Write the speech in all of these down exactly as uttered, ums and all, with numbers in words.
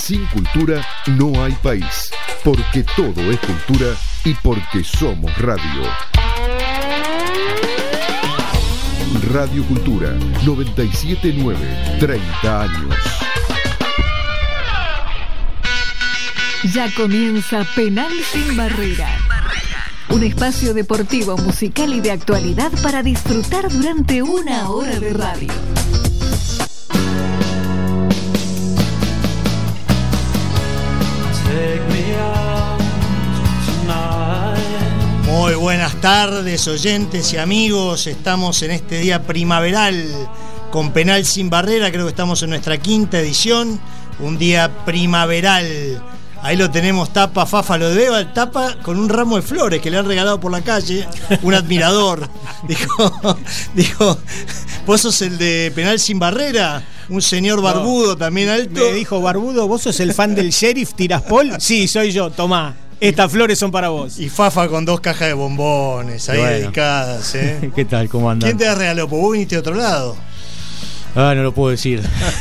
Sin cultura no hay país, porque todo es cultura y porque somos radio. Radio Cultura, noventa y siete punto nueve, treinta años. Ya comienza Penal Sin Barrera. Un espacio deportivo, musical y de actualidad para disfrutar durante una hora de radio. Muy buenas tardes, oyentes y amigos. Estamos en este día primaveral con Penal Sin Barrera. Creo que estamos en nuestra quinta edición. Un día primaveral. Ahí lo tenemos, Tapa, Fafa, lo de Beba, Tapa con un ramo de flores que le han regalado por la calle, un admirador. Dijo, dijo, ¿vos sos el de Penal Sin Barrera? Un señor barbudo, no, también alto. Me dijo, barbudo, ¿vos sos el fan del sheriff Tiraspol? Sí, soy yo, tomá. Estas flores son para vos. Y Fafa con dos cajas de bombones ahí bueno, dedicadas, ¿eh? ¿Qué tal? ¿Cómo andan? ¿Quién te la regaló? Pues vos viniste de otro lado. Ah, no lo puedo decir.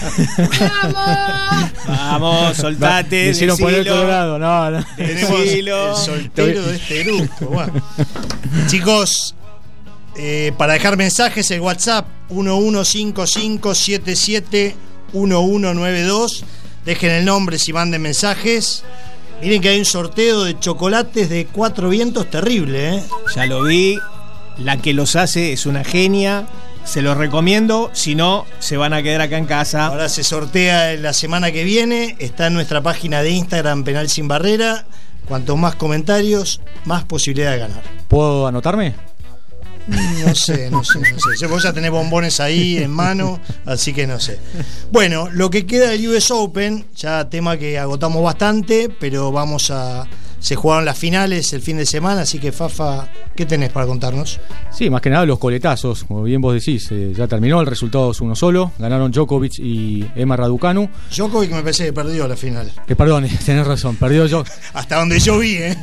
¡Vamos! Vamos, soltate. Me hicieron poner colorado, no, no. Tenemos el soltero de este grupo. Bueno. Chicos, eh, para dejar mensajes, el WhatsApp uno uno cinco cinco siete siete uno uno nueve dos. Dejen el nombre si manden mensajes. Miren que hay un sorteo de chocolates de Cuatro Vientos terrible, ¿eh? Ya lo vi. La que los hace es una genia. Se los recomiendo, si no, se van a quedar acá en casa. Ahora se sortea la semana que viene. Está en nuestra página de Instagram, Penal Sin Barrera. Cuanto más comentarios, más posibilidad de ganar. ¿Puedo anotarme? No sé, no sé, no sé. Vos ya tenés bombones ahí en mano, así que no sé. Bueno, lo que queda del U S Open, ya tema que agotamos bastante, pero vamos a... Se jugaron las finales el fin de semana, así que Fafa, ¿qué tenés para contarnos? Sí, más que nada los coletazos, como bien vos decís, eh, ya terminó, el resultado es uno solo, ganaron Djokovic y Emma Raducanu. Djokovic me parece que perdió la final. Eh, perdón, tenés razón, perdió yo. Hasta donde yo vi, ¿eh?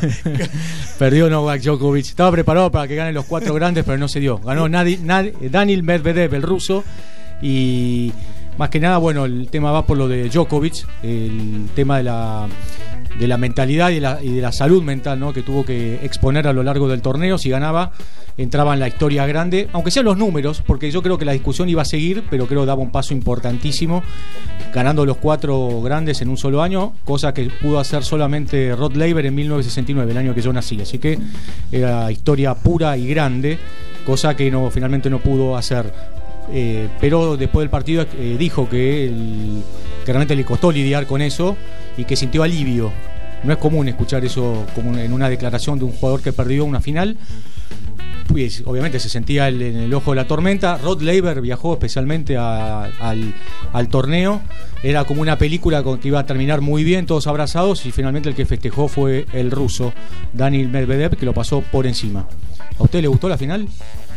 Perdió Novak Djokovic, estaba preparado para que ganen los cuatro grandes, pero no se dio. Ganó Nadi, Nadi, Daniil Medvedev, el ruso, y más que nada, bueno, el tema va por lo de Djokovic, el tema de la... de la mentalidad y de la, y de la salud mental, ¿no?, que tuvo que exponer a lo largo del torneo. Si ganaba, entraba en la historia grande, aunque sean los números, porque yo creo que la discusión iba a seguir, pero creo que daba un paso importantísimo, ganando los cuatro grandes en un solo año, cosa que pudo hacer solamente Rod Laver en mil novecientos sesenta y nueve, el año que yo nací. Así que era historia pura y grande, cosa que no, finalmente no pudo hacer. Eh, pero después del partido eh, dijo que, el, que realmente le costó lidiar con eso y que sintió alivio. No es común escuchar eso como en una declaración de un jugador que perdió una final. Pues, obviamente se sentía el, en el ojo de la tormenta. Rod Laver viajó especialmente a, al, al torneo. Era como una película con que iba a terminar muy bien, todos abrazados, y finalmente el que festejó fue el ruso Daniil Medvedev, que lo pasó por encima. ¿A usted le gustó la final?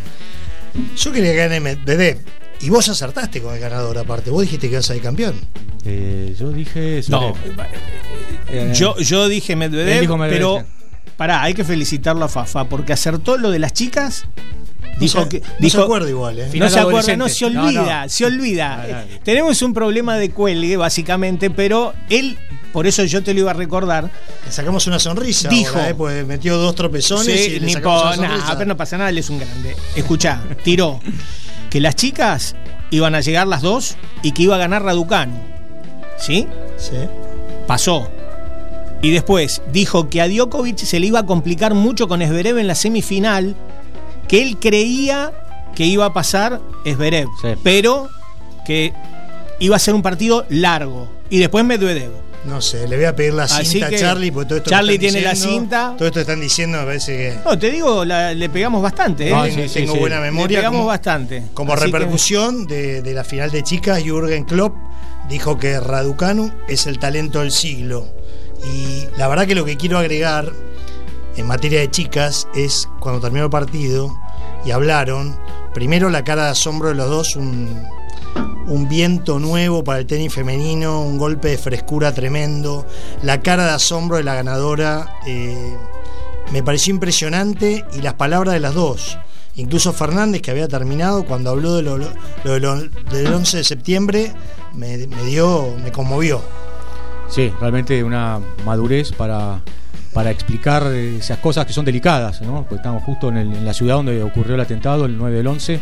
Yo quería que gane Medvedev. Y vos acertaste con el ganador, aparte. Vos dijiste que ibas a ser campeón. Eh, yo dije... No, eh, yo, yo dije Medvedev, Medvedev, pero pará, hay que felicitarlo a Fafa, porque acertó lo de las chicas. Dijo no se, que, no dijo, se acuerda igual, ¿eh? No se acuerda, no, se olvida, no, no. se olvida. No, no, no. Tenemos un problema de cuelgue, básicamente, pero él, por eso yo te lo iba a recordar. Le sacamos una sonrisa. Dijo, ahora, ¿eh? Pues metió dos tropezones sí, y le ni sacamos po, una sonrisa. Nah, pero no pasa nada, él es un grande. Escuchá, tiró que las chicas iban a llegar las dos y que iba a ganar Raducanu. ¿Sí? Sí. Pasó. Y después dijo que a Djokovic se le iba a complicar mucho con Zverev en la semifinal, que él creía que iba a pasar Zverev, sí, pero que iba a ser un partido largo. Y después Medvedev. No sé, le voy a pedir la cinta a Charlie, porque todo esto Charlie tiene diciendo, la cinta. Todo esto están diciendo, me parece que... No, te digo, la, le pegamos bastante, ¿eh? No, sí, sí, tengo sí, buena memoria. Le pegamos como, bastante. Como Así repercusión que... de, de la final de chicas, Jürgen Klopp dijo que Raducanu es el talento del siglo. Y la verdad que lo que quiero agregar en materia de chicas es cuando terminó el partido y hablaron, primero la cara de asombro de los dos, un... un viento nuevo para el tenis femenino, un golpe de frescura tremendo, la cara de asombro de la ganadora, eh, me pareció impresionante, y las palabras de las dos, incluso Fernández, que había terminado, cuando habló de lo, lo, lo, lo del once de septiembre, me, me dio, me conmovió. Sí, realmente una madurez para, para explicar esas cosas que son delicadas, ¿no? Porque estamos justo en, el, en la ciudad donde ocurrió el atentado, el nueve del once.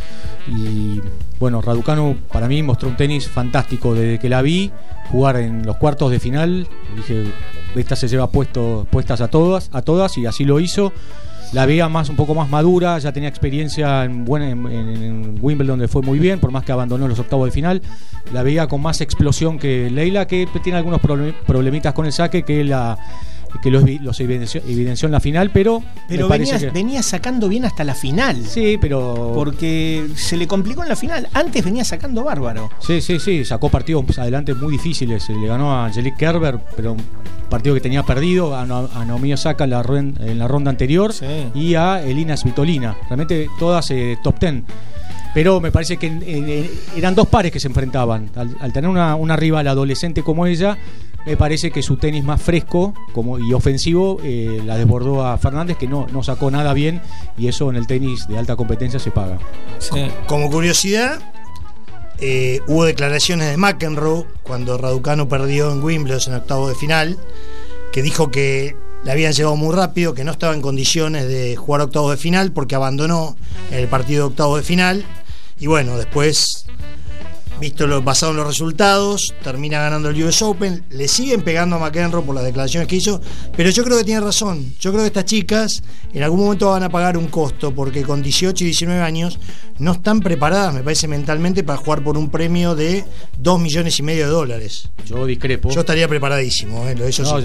Y bueno, Raducanu para mí mostró un tenis fantástico desde que la vi jugar en los cuartos de final. Dije, esta se lleva puesto, puestas a todas, a todas, y así lo hizo. La veía más, un poco más madura, ya tenía experiencia en, buena, en, en, en Wimbledon, donde fue muy bien, por más que abandonó los octavos de final. La veía con más explosión que Leylah, que tiene algunos problemitas con el saque, que la que los, los evidenció, evidenció en la final, pero pero me venía, parece que... venía sacando bien hasta la final. Sí, pero porque se le complicó en la final. Antes venía sacando bárbaro. Sí, sí, sí, sacó partidos adelante muy difíciles. Le ganó a Angelique Kerber, pero un partido que tenía perdido, a, no, a Naomi Osaka en la, en la ronda anterior, sí. Y a Elina Svitolina. Realmente todas eh, top ten. Pero me parece que eh, eran dos pares que se enfrentaban. Al, al tener una, una rival adolescente como ella, me parece que su tenis más fresco como, y ofensivo eh, la desbordó a Fernández, que no, no sacó nada bien, y eso en el tenis de alta competencia se paga. Sí. Como curiosidad, eh, hubo declaraciones de McEnroe cuando Raducanu perdió en Wimbledon en octavo de final, que dijo que le habían llevado muy rápido, que no estaba en condiciones de jugar octavos de final porque abandonó el partido de octavos de final. Y bueno, después, visto lo pasado en los resultados, termina ganando el U S Open. Le siguen pegando a McEnroe por las declaraciones que hizo, pero yo creo que tiene razón. Yo creo que estas chicas en algún momento van a pagar un costo, porque con dieciocho y diecinueve años no están preparadas, me parece, mentalmente para jugar por un premio de dos millones y medio de dólares. Yo discrepo. Yo estaría preparadísimo, ¿eh? Eso no, sí.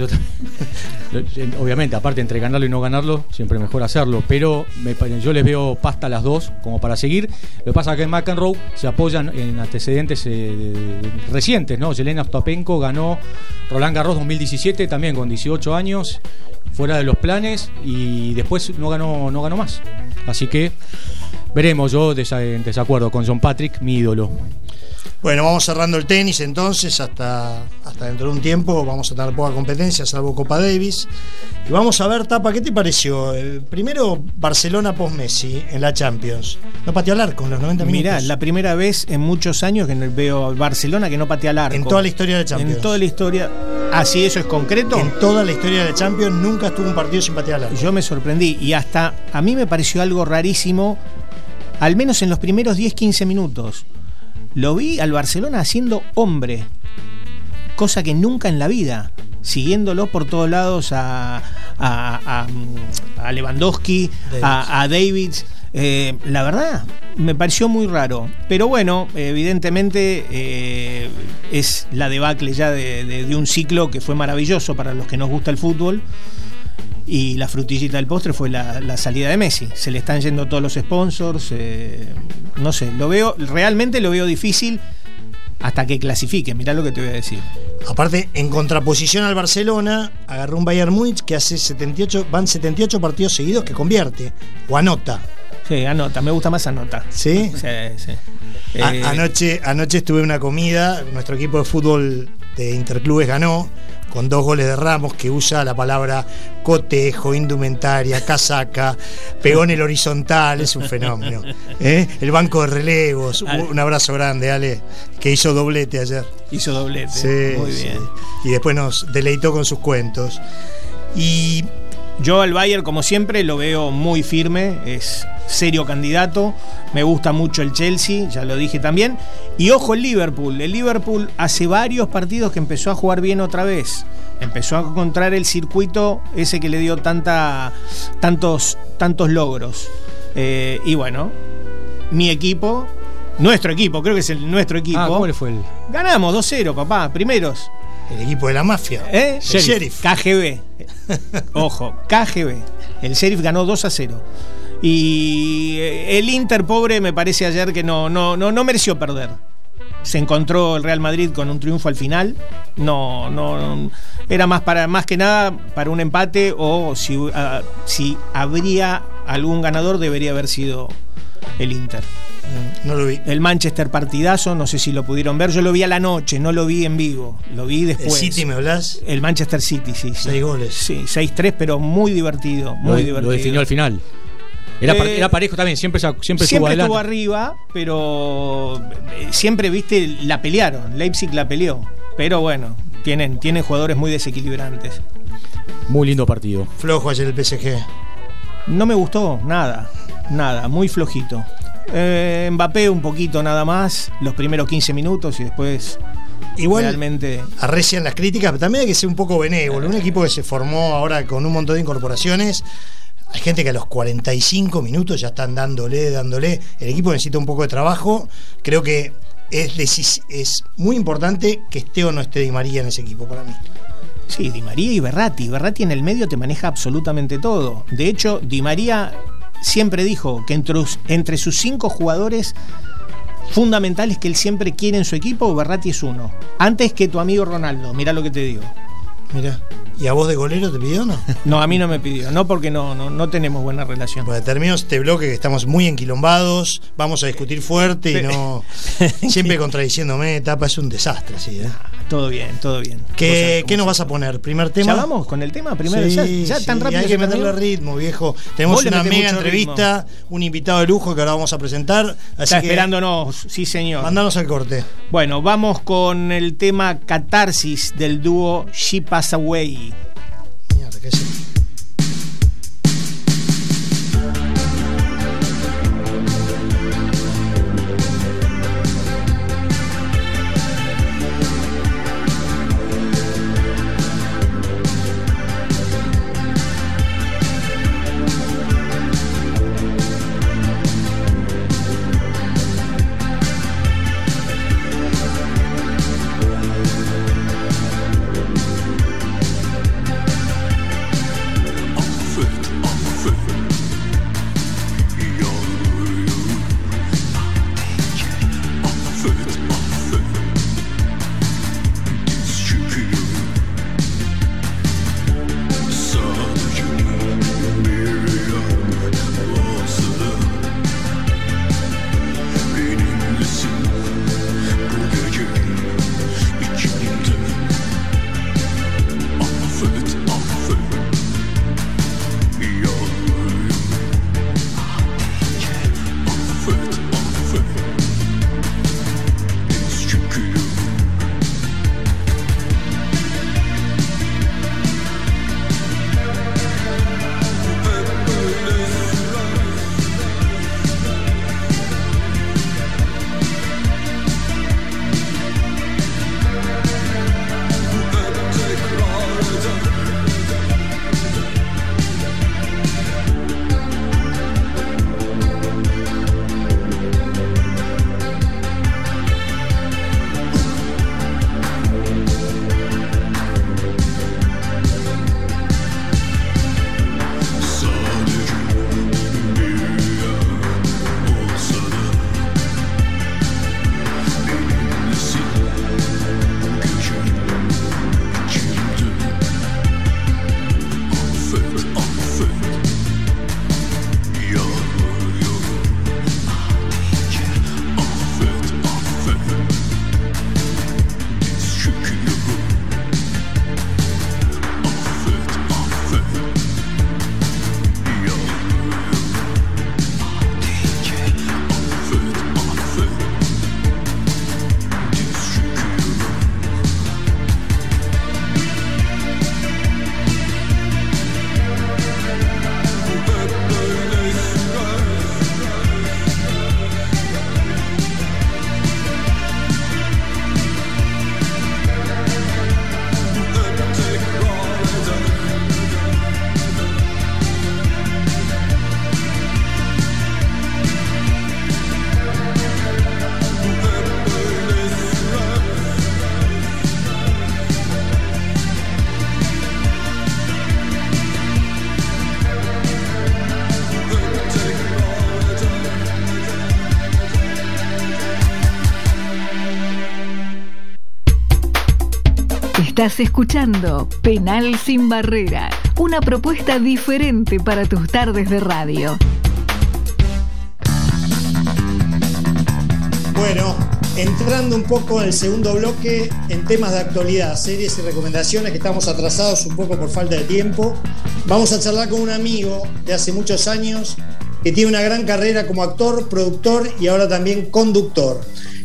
Yo obviamente, aparte entre ganarlo y no ganarlo, siempre mejor hacerlo, pero me, yo les veo pasta a las dos como para seguir. Lo que pasa es que McEnroe se apoyan en antecedentes eh, recientes, ¿no? Yelena Ostapenko ganó Roland Garros dos mil diecisiete también con dieciocho años, fuera de los planes, y después no ganó, no ganó más. Así que veremos. Yo en desacuerdo con John Patrick, mi ídolo. Bueno, vamos cerrando el tenis entonces, hasta, hasta dentro de un tiempo vamos a tener poca competencia, salvo Copa Davis. Y vamos a ver, Tapa, ¿qué te pareció? El primero, Barcelona post-Messi en la Champions. No pateó al arco en los noventa minutos. Mirá, la primera vez en muchos años que veo a Barcelona que no patea al arco. En toda la historia de la Champions. En toda la historia. ¿Ah, sí, eso es concreto? En toda la historia de la Champions nunca estuvo un partido sin patear al arco. Yo me sorprendí, y hasta a mí me pareció algo rarísimo, al menos en los primeros diez quince minutos. Lo vi al Barcelona haciendo hombre, cosa que nunca en la vida, siguiéndolo por todos lados a, a, a, a Lewandowski, Davids. a, a Davids. Eh, la verdad, me pareció muy raro. Pero bueno, evidentemente eh, es la debacle ya de, de, de un ciclo que fue maravilloso para los que nos gusta el fútbol. Y la frutillita del postre fue la, la salida de Messi. Se le están yendo todos los sponsors. Eh, no sé, lo veo, realmente lo veo difícil hasta que clasifique. Mirá lo que te voy a decir. Aparte, en contraposición al Barcelona, agarró un Bayern Múnich que hace setenta y ocho, van setenta y ocho partidos seguidos que convierte o anota. Sí, anota, me gusta más anota. ¿Sí? Sí, sí. A, Eh, anoche, anoche estuve en una comida, nuestro equipo de fútbol de Interclubes ganó con dos goles de Ramos, que usa la palabra cotejo, indumentaria, casaca, pegó en el horizontal, es un fenómeno. ¿Eh? El banco de relevos, un abrazo grande, Ale, que hizo doblete ayer. Hizo doblete, sí, muy sí. bien. Y después nos deleitó con sus cuentos. Y yo al Bayern, como siempre, lo veo muy firme, es serio candidato. Me gusta mucho el Chelsea, ya lo dije también. Y ojo el Liverpool. El Liverpool hace varios partidos que empezó a jugar bien otra vez. Empezó a encontrar el circuito ese que le dio tanta, tantos, tantos logros. Eh, y bueno, mi equipo, nuestro equipo, creo que es el nuestro equipo. Ah, ¿cómo le fue el...? Ganamos dos cero, papá, primeros. El equipo de la mafia. ¿Eh? El Sheriff. K G B. Ojo, K G B. El Sheriff ganó dos a cero. Y el Inter, pobre, me parece ayer que no, no, no, no mereció perder. Se encontró el Real Madrid con un triunfo al final. No, no, no era más para más que nada para un empate, o si, uh, si habría algún ganador debería haber sido el Inter. No lo vi. El Manchester partidazo, no sé si lo pudieron ver. Yo lo vi a la noche, no lo vi en vivo. Lo vi después. ¿El City me hablas? El Manchester City, sí. sí. Seis goles. Sí, seis tres, pero muy divertido. Muy lo, divertido. Lo definió al final. Era, Eh, era parejo también, siempre, siempre, Siempre estuvo adelante. estuvo arriba, pero siempre, viste, la pelearon. Leipzig la peleó. pero bueno, tienen, tienen jugadores muy desequilibrantes. Muy lindo partido. Flojo ayer el P S G. No me gustó nada, nada, muy flojito. Eh, Mbappé un poquito nada más, los primeros quince minutos y después igual realmente arrecian las críticas, pero también hay que ser un poco benévolo. Un equipo que se formó ahora con un montón de incorporaciones. Hay gente que a los cuarenta y cinco minutos ya están dándole, dándole. El equipo necesita un poco de trabajo. Creo que es, es muy importante que esté o no esté Di María en ese equipo para mí. Sí, Di María y Verratti. Verratti en el medio te maneja absolutamente todo. De hecho, Di María siempre dijo que entre, entre sus cinco jugadores fundamentales que él siempre quiere en su equipo, Verratti es uno. Antes que tu amigo Ronaldo, mirá lo que te digo. Mirá. ¿Y a vos de golero te pidió o no? No, a mí no me pidió, no porque no, no, no tenemos buena relación. Bueno, termino este bloque que estamos muy enquilombados, vamos a discutir fuerte y no siempre contradiciéndome, Tapa, es un desastre, sí, ¿eh? Todo bien, todo bien. ¿Qué, ¿qué nos vas a poner? ¿Primer tema? ¿Ya vamos con el tema? Primero, sí, ya, ya sí, tan rápido. Hay que meterle ritmo, viejo. Tenemos una mega entrevista, ritmo. Un invitado de lujo que ahora vamos a presentar. Así Está que esperándonos, sí señor. Mandanos al corte. Bueno, vamos con el tema Catarsis del dúo She Pass Away. Mierda, ¿qué es eso? Estás escuchando Penal sin Barrera, una propuesta diferente para tus tardes de radio. Bueno, entrando un poco en el segundo bloque en temas de actualidad, series y recomendaciones, que estamos atrasados un poco por falta de tiempo. Vamos a charlar con un amigo de hace muchos años que tiene una gran carrera como actor, productor y ahora también conductor.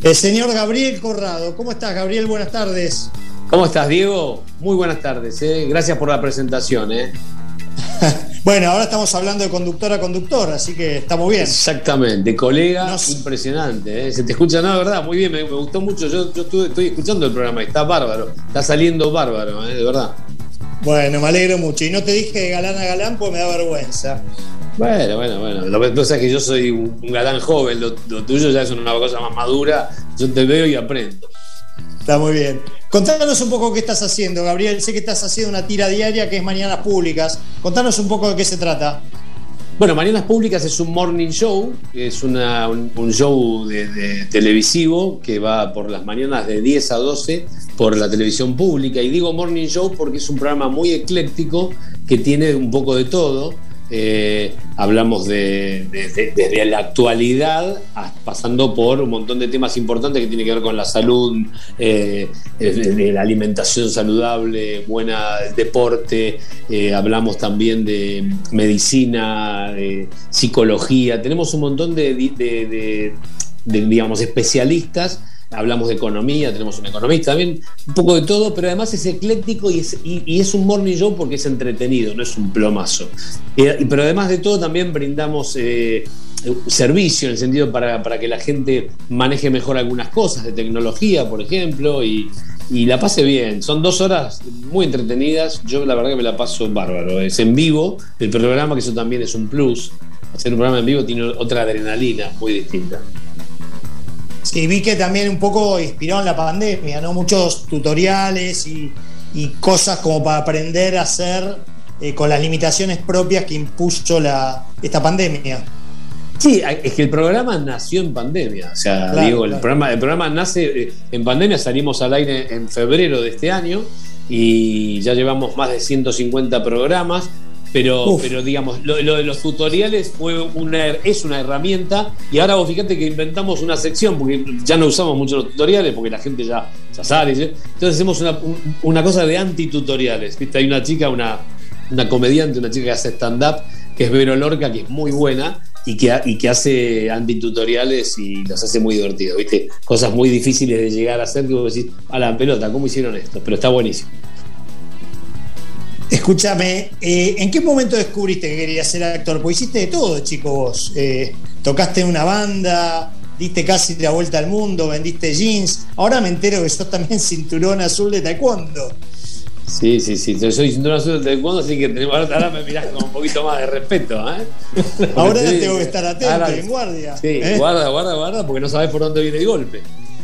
El señor Gabriel Corrado. ¿Cómo estás, Gabriel? Buenas tardes. ¿Cómo estás, Diego? Muy buenas tardes. ¿eh? Gracias por la presentación. ¿eh? Bueno, ahora estamos hablando de conductor a conductor, así que estamos bien. Exactamente, colega, Nos... impresionante. ¿eh? Se te escucha, no, de verdad, muy bien, me, me gustó mucho. Yo, yo estuve, estoy escuchando el programa, está bárbaro, está saliendo bárbaro, ¿eh? De verdad. Bueno, me alegro mucho. Y no te dije de galán a galán, pues me da vergüenza. Bueno, bueno, bueno. Lo que pasa es que yo soy un, un galán joven, lo, lo tuyo ya es una cosa más madura. Yo te veo y aprendo. Está muy bien. Contanos un poco qué estás haciendo, Gabriel. Sé que estás haciendo una tira diaria que es Mañanas Públicas. Contanos un poco de qué se trata. Bueno, Mañanas Públicas es un morning show, es una, un, un show de, de televisivo que va por las mañanas de diez a doce por la televisión pública. Y digo morning show porque es un programa muy ecléctico que tiene un poco de todo. Eh, hablamos de, de, de, desde la actualidad pasando por un montón de temas importantes que tienen que ver con la salud, eh, de, de la alimentación saludable, buena deporte, eh, hablamos también de medicina, de psicología, tenemos un montón de, de, de, de digamos, especialistas. Hablamos de economía, tenemos un economista también, un poco de todo, pero además es ecléctico y es, y, y es un morning show porque es entretenido, no es un plomazo. Eh, pero además de todo también brindamos eh, servicio en el sentido para, para que la gente maneje mejor algunas cosas de tecnología, por ejemplo, y, y la pase bien. Son dos horas muy entretenidas, yo la verdad que me la paso bárbaro. Es en vivo el programa, que eso también es un plus. Hacer un programa en vivo tiene otra adrenalina muy distinta. Sí, vi que también un poco inspiró en la pandemia, ¿no? Muchos tutoriales y, y cosas como para aprender a hacer eh, con las limitaciones propias que impuso la, esta pandemia. Sí, es que el programa nació en pandemia. O sea, claro, digo, claro. El, programa, el programa nace en pandemia, salimos al aire en febrero de este año y ya llevamos más de ciento cincuenta programas. Pero, pero digamos, lo, lo de los tutoriales fue una, es una herramienta. Y ahora vos fíjate que inventamos una sección, porque ya no usamos mucho los tutoriales, porque la gente ya, ya sabe. ¿sí? Entonces hacemos una, una cosa de antitutoriales. ¿Viste? Hay una chica, una, una comediante, una chica que hace stand-up, que es Vero Lorca, que es muy buena y que, y que hace antitutoriales y los hace muy divertidos. ¿Viste? Cosas muy difíciles de llegar a hacer, que vos decís, a la pelota, ¿cómo hicieron esto? Pero está buenísimo. Escúchame, eh, ¿en qué momento descubriste que querías ser actor? Porque hiciste de todo, chico, vos. Eh, tocaste en una banda, diste casi la vuelta al mundo, vendiste jeans. Ahora me entero que sos también cinturón azul de taekwondo. Sí, sí, sí. Yo soy cinturón azul de taekwondo, así que tenemos, ahora me mirás con un poquito más de respeto. ¿eh? Ahora sí, tengo que estar atento, ahora, en guardia. Sí, ¿eh? guarda, guarda, guarda, porque no sabés por dónde viene el golpe.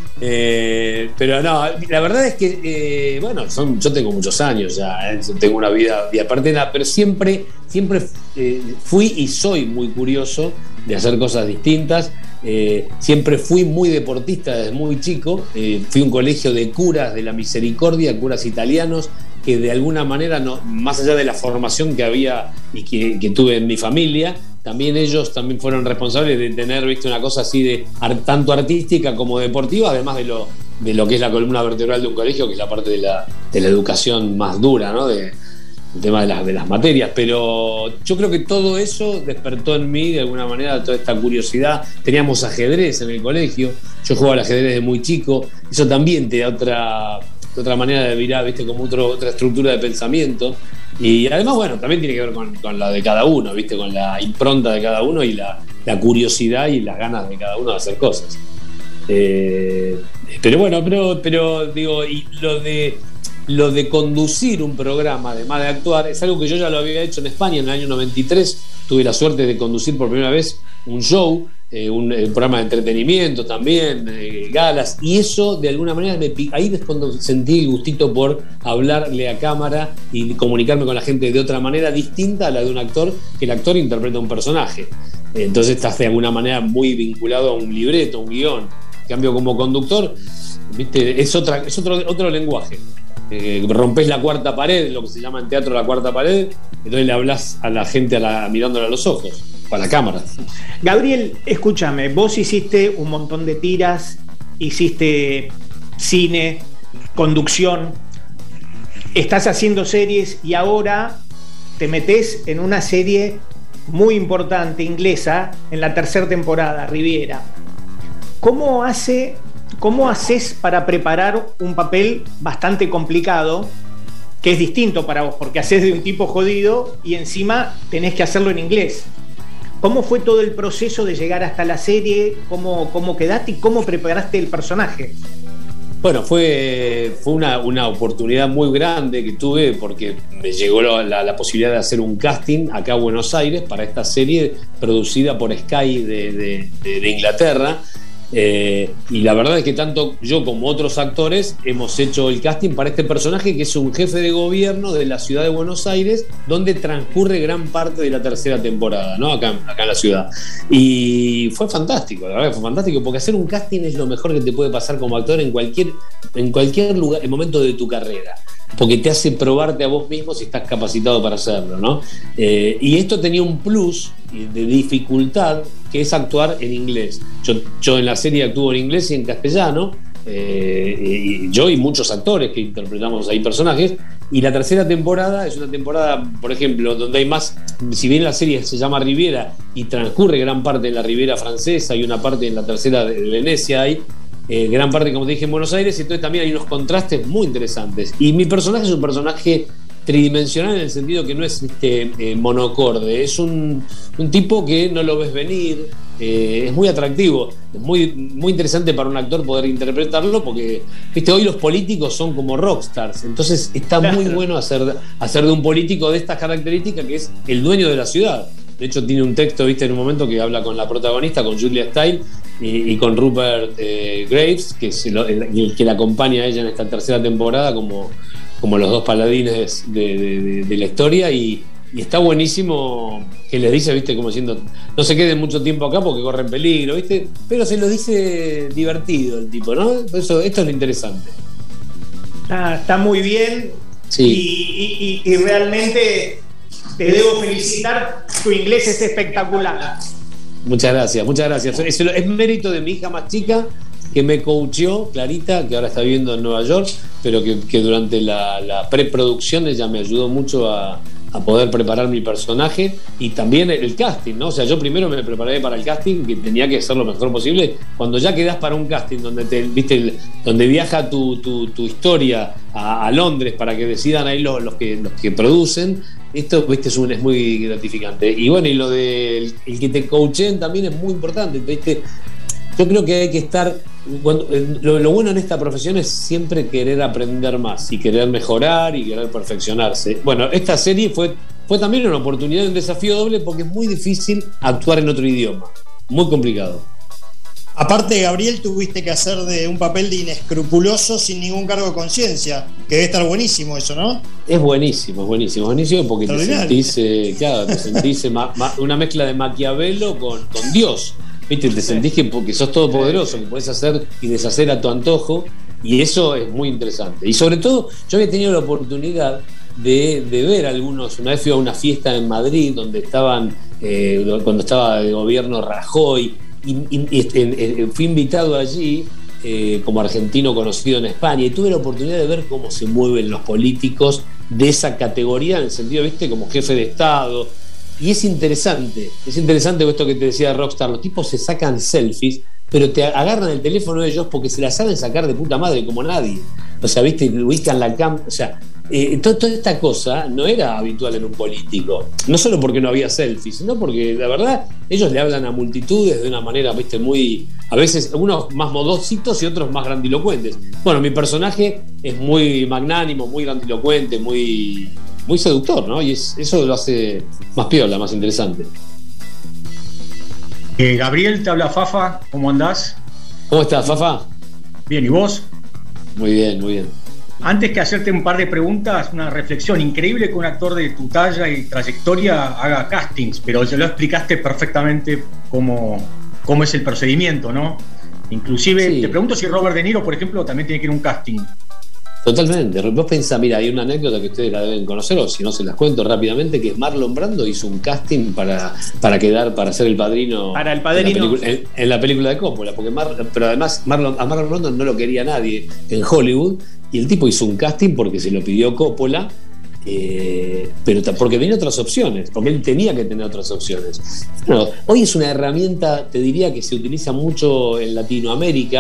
Eh, pero no, la verdad es que eh, bueno, son, yo tengo muchos años ya, eh, tengo una vida y aparte nada, pero siempre, siempre eh, fui y soy muy curioso de hacer cosas distintas. Eh, siempre fui muy deportista desde muy chico. Eh, fui a un colegio de curas de la Misericordia, curas italianos, que de alguna manera, no, más allá de la formación que había y que, que tuve en mi familia, también ellos también fueron responsables de tener, viste, una cosa así de tanto artística como deportiva, además de lo, de lo que es la columna vertebral de un colegio, que es la parte de la, de la educación más dura, ¿no? De, el tema de las, de las materias. Pero yo creo que todo eso despertó en mí de alguna manera toda esta curiosidad. Teníamos ajedrez en el colegio, yo jugaba al ajedrez de muy chico, eso también te da otra, otra manera de mirar, viste, como otro, otra estructura de pensamiento. Y además, bueno, también tiene que ver con, con la de cada uno, ¿viste? Con la impronta de cada uno y la, la curiosidad y las ganas de cada uno de hacer cosas. Eh, pero bueno, pero, pero digo, y lo de lo de conducir un programa, además de actuar, es algo que yo ya lo había hecho en España en el año noventa y tres. Tuve la suerte de conducir por primera vez un show, eh, un, un programa de entretenimiento también, eh, galas, y eso de alguna manera me, ahí es cuando sentí el gustito por hablarle a cámara y comunicarme con la gente de otra manera distinta a la de un actor, que el actor interpreta un personaje. Entonces estás de alguna manera muy vinculado a un libreto, a un guión. En cambio, como conductor, ¿viste? Es, otra, es otro, otro lenguaje. Eh, rompes la cuarta pared, lo que se llama en teatro la cuarta pared, entonces le hablas a la gente a la, mirándole a los ojos, a la cámara. Gabriel, escúchame, vos hiciste un montón de tiras, hiciste cine, conducción, estás haciendo series y ahora te metés en una serie muy importante inglesa en la tercera temporada, Riviera. ¿Cómo hace ¿cómo haces para preparar un papel bastante complicado, que es distinto para vos, porque haces de un tipo jodido y encima tenés que hacerlo en inglés? ¿Cómo fue todo el proceso de llegar hasta la serie? ¿Cómo, cómo quedaste y cómo preparaste el personaje? Bueno, fue, fue una, una oportunidad muy grande que tuve porque me llegó la, la, la posibilidad de hacer un casting acá a Buenos Aires para esta serie producida por Sky de, de, de, de Inglaterra. Eh, y la verdad es que tanto yo como otros actores hemos hecho el casting para este personaje, que es un jefe de gobierno de la ciudad de Buenos Aires, donde transcurre gran parte de la tercera temporada, ¿no? Acá, acá en la ciudad. Y fue fantástico, la verdad que fue fantástico, porque hacer un casting es lo mejor que te puede pasar como actor en cualquier, en cualquier lugar, en momento de tu carrera, porque te hace probarte a vos mismo si estás capacitado para hacerlo, ¿no? Eh, y esto tenía un plus de dificultad, que es actuar en inglés. Yo, yo en la serie actúo en inglés y en castellano, eh, y yo y muchos actores que interpretamos ahí personajes, y la tercera temporada es una temporada, por ejemplo, donde hay más, si bien la serie se llama Riviera y transcurre gran parte en la Riviera francesa y una parte en la tercera de Venecia, hay Eh, gran parte, como te dije, en Buenos Aires, entonces también hay unos contrastes muy interesantes. Y mi personaje es un personaje tridimensional en el sentido que no es este, eh, monocorde, es un, un tipo que no lo ves venir, eh, es muy atractivo, es muy, muy interesante para un actor poder interpretarlo, porque viste, hoy los políticos son como rockstars, entonces está muy bueno hacer, hacer de un político de estas características, que es el dueño de la ciudad. De hecho, tiene un texto, viste, en un momento que habla con la protagonista, con Julia Stiles y, y con Rupert eh, Graves, que es el, el, el que la acompaña a ella en esta tercera temporada como, como los dos paladines de, de, de, de la historia. Y, y está buenísimo que les dice, viste, como diciendo, no se queden mucho tiempo acá porque corren peligro, viste, pero se lo dice divertido el tipo, ¿no? Eso, esto es lo interesante. Ah, está muy bien. Sí. Y, y, y realmente te debo felicitar, tu inglés es espectacular. Muchas gracias, muchas gracias. Es, es mérito de mi hija más chica, que me coacheó, Clarita, que ahora está viviendo en Nueva York, pero que, que durante la, la preproducción ella me ayudó mucho a, a poder preparar mi personaje, y también el casting, ¿no? O sea, yo primero me preparé para el casting, que tenía que ser lo mejor posible. Cuando ya quedás para un casting donde te, viste, el, donde viaja tu, tu, tu historia a, a Londres para que decidan ahí los, los, que, los que producen, esto, viste, es, un, es muy gratificante. Y bueno, y lo de el, el que te coachen también es muy importante, viste. Yo creo que hay que estar, cuando, lo, lo bueno en esta profesión es siempre querer aprender más y querer mejorar y querer perfeccionarse. Bueno, esta serie fue, fue también una oportunidad, un desafío doble, porque es muy difícil actuar en otro idioma, muy complicado. Aparte, Gabriel, tuviste que hacer de un papel de inescrupuloso sin ningún cargo de conciencia, que debe estar buenísimo eso, ¿no? Es buenísimo, es buenísimo, es buenísimo porque te sentís, eh, claro, te sentís eh, ma, ma, una mezcla de Maquiavelo con, con Dios. ¿Viste? Te sentís que porque sos todopoderoso, que podés hacer y deshacer a tu antojo, y eso es muy interesante. Y sobre todo, yo había tenido la oportunidad de, de ver algunos. Una vez fui a una fiesta en Madrid donde estaban, eh, cuando estaba de gobierno Rajoy, y, y, y este, fui invitado allí eh, como argentino conocido en España, y tuve la oportunidad de ver cómo se mueven los políticos de esa categoría, en el sentido, viste, como jefe de Estado. Y es interesante, es interesante esto que te decía Rockstar, los tipos se sacan selfies, pero te agarran el teléfono de ellos porque se la saben sacar de puta madre como nadie. O sea, viste, ubican la cam, o sea, eh, todo, toda esta cosa no era habitual en un político, no solo porque no había selfies, sino porque la verdad ellos le hablan a multitudes de una manera, viste, muy, a veces unos más modositos y otros más grandilocuentes. Bueno, mi personaje es muy magnánimo, muy grandilocuente, muy... muy seductor, ¿no? Y es, eso lo hace más piola, más interesante. Eh, Gabriel, te habla Fafa, ¿cómo andás? ¿Cómo estás, Fafa? Bien, ¿y vos? Muy bien, muy bien. Antes que hacerte un par de preguntas, una reflexión. Increíble que un actor de tu talla y trayectoria haga castings, pero ya lo explicaste perfectamente cómo, cómo es el procedimiento, ¿no? Inclusive, sí. Te pregunto si Robert De Niro, por ejemplo, también tiene que ir a un casting. Totalmente. Vos pensás, mira, hay una anécdota que ustedes la deben conocer, o si no se las cuento rápidamente, que Marlon Brando hizo un casting para, para quedar, para ser el padrino, para el padrino en la, en, en la película de Coppola, porque Mar, pero además Marlon, a Marlon Brando no lo quería nadie en Hollywood, y el tipo hizo un casting porque se lo pidió Coppola, eh, pero porque tenía otras opciones, porque él tenía que tener otras opciones. Bueno, hoy es una herramienta, te diría, que se utiliza mucho en Latinoamérica,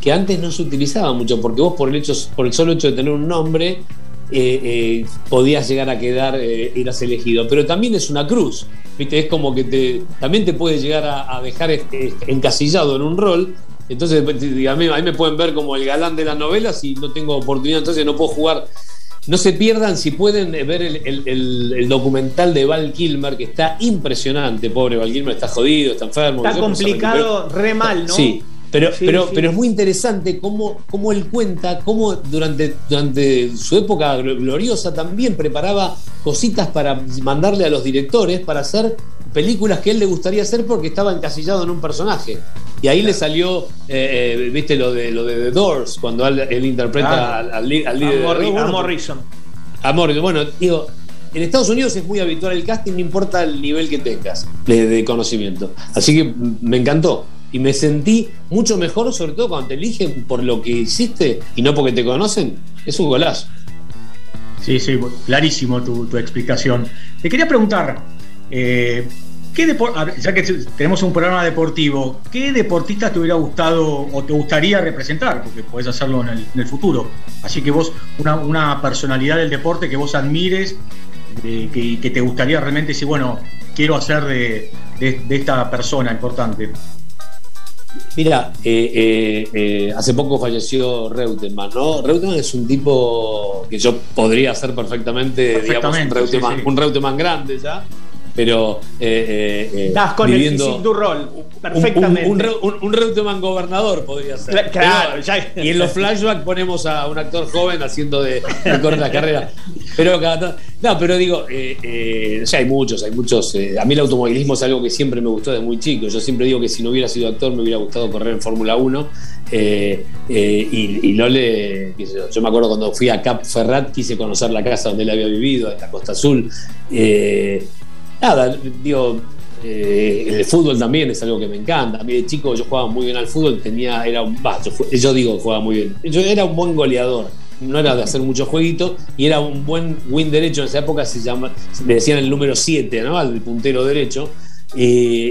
que antes no se utilizaba mucho, porque vos por el hecho, por el solo hecho de tener un nombre, eh, eh, podías llegar a quedar, eh, eras elegido. Pero también es una cruz, ¿viste? Es como que te, también te puede llegar a, a dejar este, encasillado en un rol. Entonces, a mí, a mí me pueden ver como el galán de las novelas y no tengo oportunidad, entonces no puedo jugar. No se pierdan, si pueden ver el, el, el, el documental de Val Kilmer, que está impresionante. Pobre Val Kilmer, está jodido, está enfermo. Está complicado, re mal, ¿no? Sí, pero, sí, pero, sí. pero es muy interesante cómo, cómo él cuenta, cómo durante, durante su época gloriosa también preparaba cositas para mandarle a los directores para hacer películas que él le gustaría hacer porque estaba encasillado en un personaje. Y ahí claro. le salió, eh, eh, viste, lo de, lo de The Doors, cuando él, él interpreta claro. al, al, al líder. A, Morri, de, bueno, a Morrison. A Morrison. Bueno, digo, en Estados Unidos es muy habitual el casting, no importa el nivel que tengas de, de conocimiento. Así que me encantó. Y me sentí mucho mejor, sobre todo cuando te eligen por lo que hiciste y no porque te conocen. Es un golazo. Sí, sí, clarísimo tu, tu explicación. Te quería preguntar, eh, ¿qué depor- ya que tenemos un programa deportivo, ¿qué deportista te hubiera gustado o te gustaría representar? Porque podés hacerlo en el, en el futuro. Así que vos, una, una personalidad del deporte que vos admires, eh, que, que te gustaría realmente decir, bueno, quiero hacer de, de, de esta persona importante. Mira, eh, eh, eh, hace poco falleció Reutemann, ¿no? Reutemann es un tipo que yo podría hacer perfectamente, Perfectamente digamos, un Reutemann, sí, sí. un Reutemann grande ya, pero eh, eh, das con viviendo el tu rol perfectamente. Un, un, un, un Reutemann gobernador podría ser. Claro, pero, ya. Y en los flashbacks ponemos a un actor joven haciendo de, de correr la carrera. Pero cada no, pero digo, eh, eh, o sea, hay muchos, hay muchos. Eh, a mí el automovilismo es algo que siempre me gustó desde muy chico. Yo siempre digo que si no hubiera sido actor me hubiera gustado correr en Fórmula uno. Eh, eh, y, y no le. Qué sé yo, yo me acuerdo cuando fui a Cap Ferrat, quise conocer la casa donde él había vivido, en la Costa Azul. Eh, nada, digo. Eh, el fútbol también es algo que me encanta. A mí de chico yo jugaba muy bien al fútbol, tenía, era un, bah, yo, yo digo que jugaba muy bien. Yo era un buen goleador, no era de hacer muchos jueguitos y era un buen win derecho. En esa época se llama, le decían el número siete, ¿no? Al puntero derecho. Eh,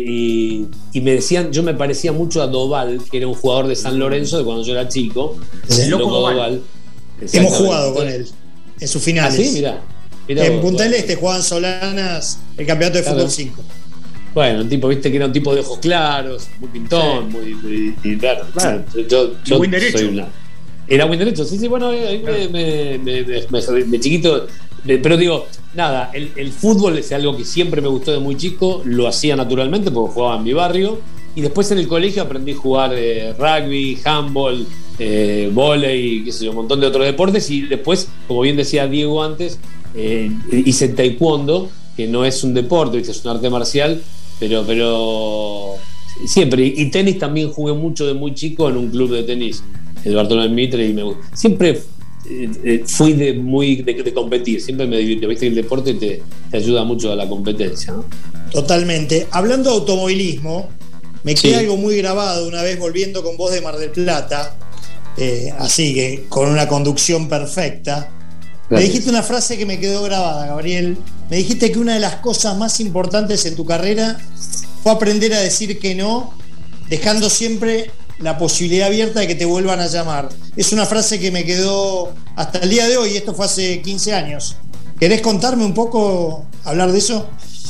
y, y me decían, yo me parecía mucho a Doval, que era un jugador de San Lorenzo de cuando yo era chico. Sí, el loco Doval. Doval. Hemos jugado con él en sus finales. ¿Ah, sí? Mirá, mirá en vos, Punta del vos. Este jugaban Solanas el campeonato de Claro. fútbol cinco. Bueno, un tipo, viste que era un tipo de ojos claros, muy pintón, Sí. muy, muy y claro, claro, yo, yo buen derecho. soy una. Era buen derecho, sí, sí, bueno, a mí me, me, me, me- me- de chiquito, de- pero digo, nada, el, el fútbol es algo que siempre me gustó de muy chico, lo hacía naturalmente porque jugaba en mi barrio, y después en el colegio aprendí a jugar eh, rugby, handball, eh, vóley, qué sé yo, un montón de otros deportes, y después, como bien decía Diego antes, eh, hice taekwondo, que no es un deporte, ¿viste? Es un arte marcial, pero, pero siempre. Y tenis también jugué mucho de muy chico en un club de tenis, el Bartolomé Mitre, y me gusta. Siempre eh, eh, fui de muy de, de competir, siempre me divirtió. Viste que el deporte te, te ayuda mucho a la competencia, ¿no? Totalmente. Hablando de automovilismo, me Sí. queda algo muy grabado una vez volviendo con vos de Mar del Plata, eh, así que con una conducción perfecta. Me Gracias. dijiste una frase que me quedó grabada, Gabriel. Me dijiste que una de las cosas más importantes en tu carrera fue aprender a decir que no, dejando siempre la posibilidad abierta de que te vuelvan a llamar. Es una frase que me quedó hasta el día de hoy, esto fue hace quince años. ¿Querés contarme un poco, hablar de eso?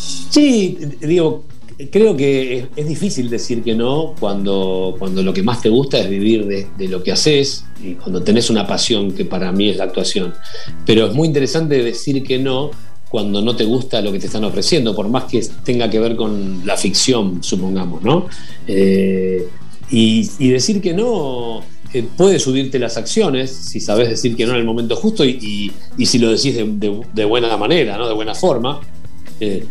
Sí, digo, creo que es, es difícil decir que no cuando, cuando lo que más te gusta es vivir de, de lo que haces y cuando tenés una pasión que para mí es la actuación. Pero es muy interesante decir que no cuando no te gusta lo que te están ofreciendo, por más que tenga que ver con la ficción, supongamos, ¿no? Eh, y, y decir que no eh, puede subirte las acciones si sabes decir que no en el momento justo y, y, y si lo decís de, de, de buena manera, ¿no? De buena forma. Eh,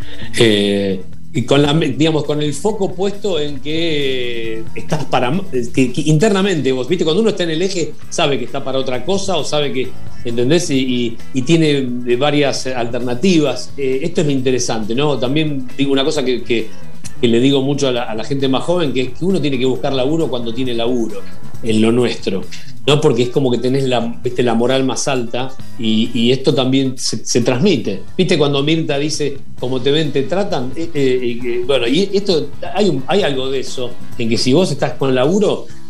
eh, y con la, digamos, con el foco puesto en que estás para que, que internamente vos, viste, cuando uno está en el eje sabe que está para otra cosa o sabe que, ¿entendés? Y, y, y tiene varias alternativas. Eh, esto es lo interesante, ¿no? También digo una cosa que, que, que le digo mucho a la, a la gente más joven, que es que uno tiene que buscar laburo cuando tiene laburo, en lo nuestro, ¿no? Porque es como que tenés la, viste, la moral más alta y, y esto también se, se transmite. ¿Viste cuando Mirta dice, como te ven, te tratan? Eh, eh, eh, bueno, y esto hay, un, hay algo de eso, en que si vos estás con laburo,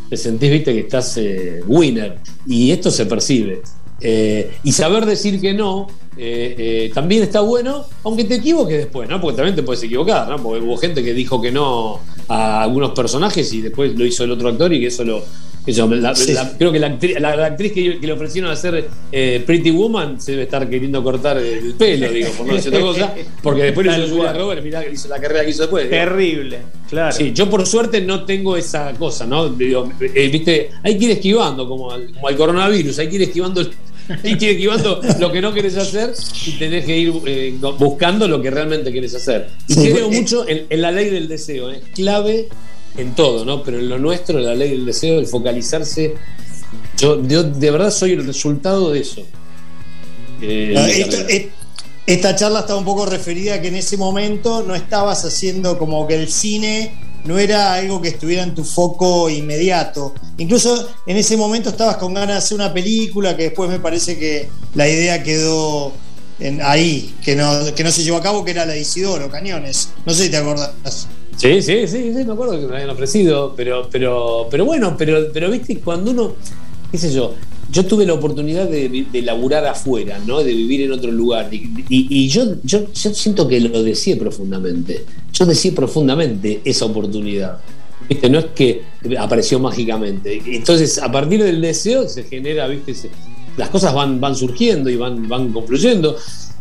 te sentís, viste, que estás eh, winner, y esto se percibe. Eh, y saber decir que no eh, eh, también está bueno, aunque te equivoques después, ¿no? Porque también te puedes equivocar, ¿no? Porque hubo gente que dijo que no a algunos personajes y después lo hizo el otro actor y que eso lo... Eso, la, sí. la, creo que la actriz, la, la actriz que, que le ofrecieron hacer eh, Pretty Woman se debe estar queriendo cortar el pelo, digo, por no decir otra cosa, porque después le hizo Julia Roberts, mirá hizo la carrera que hizo después. Terrible, digo. Claro. Sí, yo por suerte no tengo esa cosa, ¿no? Digo, eh, viste, hay que ir esquivando como al, como al coronavirus, hay que ir esquivando hay que ir esquivando lo que no querés hacer y tenés que ir eh, buscando lo que realmente querés hacer. Y sí, creo eh, mucho en, en la ley del deseo, es ¿eh? clave en todo, ¿no? Pero en lo nuestro, la ley del deseo, el focalizarse, yo, yo de verdad soy el resultado de eso. Eh, no, esto, es, esta charla estaba un poco referida a que en ese momento no estabas haciendo como que el cine no era algo que estuviera en tu foco inmediato. Incluso en ese momento estabas con ganas de hacer una película que después me parece que la idea quedó en, ahí, que no, que no se llevó a cabo, que era la de Isidoro Cañones. No sé si te acordás. Sí, sí, sí, sí, me acuerdo que me habían ofrecido, pero, pero, pero bueno, pero, pero viste, cuando uno, qué sé yo, yo tuve la oportunidad de, de laburar afuera, ¿no? De vivir en otro lugar. Y, y, y yo, yo, yo siento que lo deseé profundamente. Yo deseé profundamente esa oportunidad. ¿Viste? No es que apareció mágicamente. Entonces, a partir del deseo se genera, ¿viste? Se, las cosas van, van surgiendo y van, van confluyendo.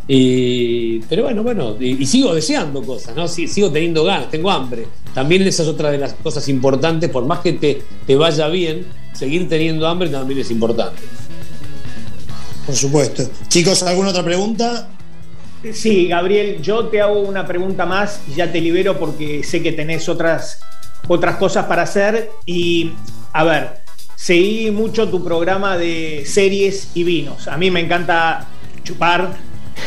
Y, pero bueno, bueno, y, y sigo deseando cosas, ¿no? Sí, sigo teniendo ganas, tengo hambre. También esa es otra de las cosas importantes, por más que te, te vaya bien, seguir teniendo hambre también es importante. Por supuesto. Chicos, ¿alguna otra pregunta? Sí, Gabriel, yo te hago una pregunta más y ya te libero porque sé que tenés otras, otras cosas para hacer. Y, a ver, seguí mucho tu programa de series y vinos. A mí me encanta chupar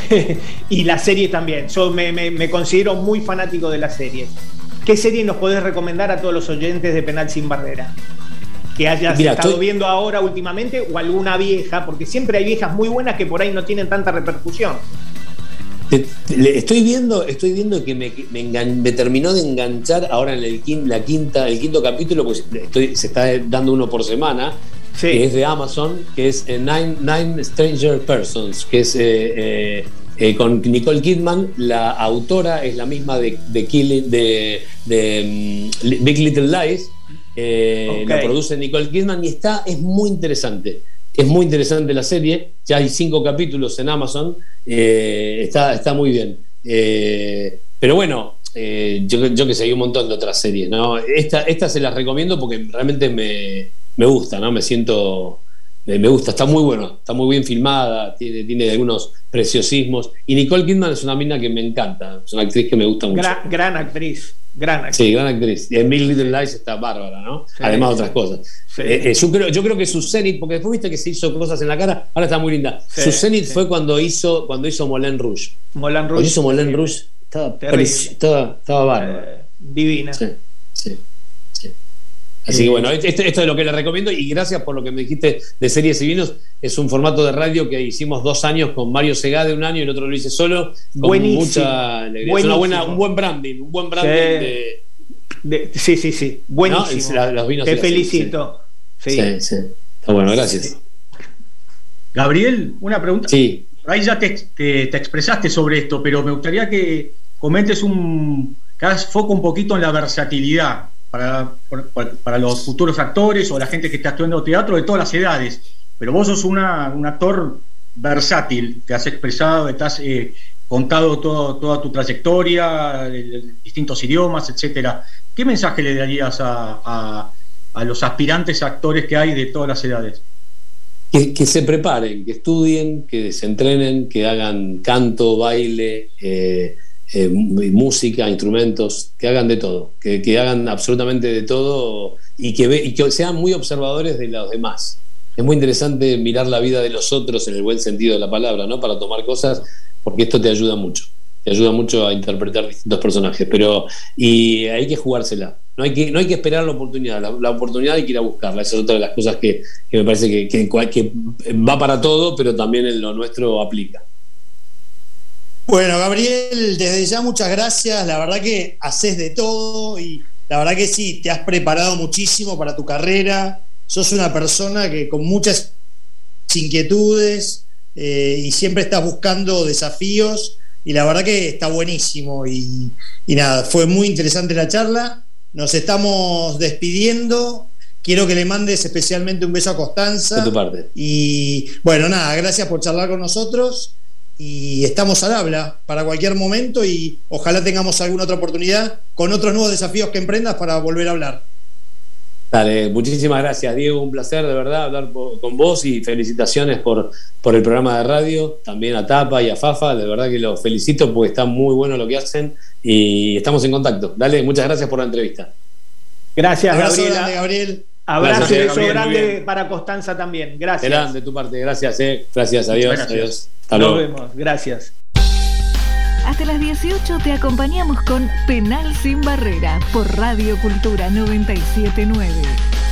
y las series también. Yo me, me, me considero muy fanático de las series. ¿Qué serie nos podés recomendar a todos los oyentes de Penal Sin Barrera? Que hayas Mira, estado estoy... viendo ahora últimamente, o alguna vieja, porque siempre hay viejas muy buenas que por ahí no tienen tanta repercusión. Te, te, estoy viendo, estoy viendo que me, me, engan, me terminó de enganchar ahora en el, la quinta, el quinto capítulo, pues estoy, se está dando uno por semana. Sí. Que es de Amazon, que es eh, Nine, Nine Stranger Persons, que es eh, eh, eh, con Nicole Kidman. La autora es la misma de, de, Killing, de, de um, Big Little Lies. Eh, okay. La produce Nicole Kidman y está, es muy interesante. Es muy interesante la serie. Ya hay cinco capítulos en Amazon. Eh, está, está muy bien. Eh, pero bueno, eh, yo, yo que sé, hay un montón de otras series, ¿no? Esta, esta se las recomiendo porque realmente me. Me gusta, ¿no? Me siento. Me gusta, está muy bueno, está muy bien filmada, tiene, tiene algunos preciosismos. Y Nicole Kidman es una mina que me encanta, es una actriz que me gusta mucho. Gran, gran actriz, gran actriz. Sí, gran actriz. Y en Big Little Lies está bárbara, ¿no? Sí, además de otras cosas. Sí. Eh, eh, yo, creo, yo creo que su cenit, porque después viste que se hizo cosas en la cara, ahora está muy linda. Sí, su cenit sí. fue cuando hizo, cuando hizo Moulin Rouge. Moulin Rouge. Cuando hizo Moulin Rouge, estaba, estaba, estaba bárbara. Eh, divina. Sí, sí. Así que bueno, esto, esto es lo que les recomiendo y gracias por lo que me dijiste de series y vinos. Es un formato de radio que hicimos dos años con Mario Segade, un año, y el otro lo hice solo. Con Buenísimo. Mucha alegría. Es una buena, un buen branding, un buen branding sí. de, de. Sí, sí, sí. Buenísimo. ¿No? Los vinos Te felicito. Sí. Sí. sí, sí. Está bueno, gracias. Sí. Gabriel, una pregunta. Sí. Ahí ya te, te, te expresaste sobre esto, pero me gustaría que comentes un. que hagas foco un poquito en la versatilidad. Para, para los futuros actores o la gente que está estudiando teatro de todas las edades, pero vos sos una, un actor versátil, te has expresado, te has eh, contado todo, toda tu trayectoria, distintos idiomas, etcétera. ¿Qué mensaje le darías a, a, a los aspirantes actores que hay de todas las edades? Que, que se preparen, que estudien, que se entrenen, que hagan canto, baile, eh, Eh, música, instrumentos, que hagan de todo, que, que hagan absolutamente de todo y que, ve, y que sean muy observadores de los demás. Es muy interesante mirar la vida de los otros en el buen sentido de la palabra, ¿no? Para tomar cosas, porque esto te ayuda mucho, te ayuda mucho a interpretar distintos personajes, pero y hay que jugársela, no hay que, no hay que esperar la oportunidad, la, la oportunidad hay que ir a buscarla. Esa es otra de las cosas que, que me parece que, que, que va para todo, pero también en lo nuestro aplica. Bueno, Gabriel, desde ya muchas gracias. La verdad que haces de todo y la verdad que sí, te has preparado muchísimo para tu carrera, sos una persona que con muchas inquietudes eh, y siempre estás buscando desafíos, y la verdad que está buenísimo, y, y nada, fue muy interesante la charla. Nos estamos despidiendo. Quiero que le mandes especialmente un beso a Constanza. De tu parte. Y bueno, nada, gracias por charlar con nosotros. Y estamos al habla para cualquier momento. Y ojalá tengamos alguna otra oportunidad con otros nuevos desafíos que emprendas para volver a hablar. Dale, muchísimas gracias, Diego. Un placer de verdad hablar con vos, y felicitaciones por, por el programa de radio. También a Tapa y a Fafa. De verdad que los felicito porque está muy bueno lo que hacen. Y estamos en contacto. Dale, muchas gracias por la entrevista. Gracias, Abrazo Gabriela. grande, Gabriel. Abrazo Gracias, y beso Gabriel, grande para Constanza también. Gracias. Serán de tu parte, gracias, eh. Gracias, adiós, Gracias. adiós. Hasta Nos luego. vemos. Gracias. Hasta las dieciocho te acompañamos con Penal Sin Barrera por Radio Cultura noventa y siete punto nueve.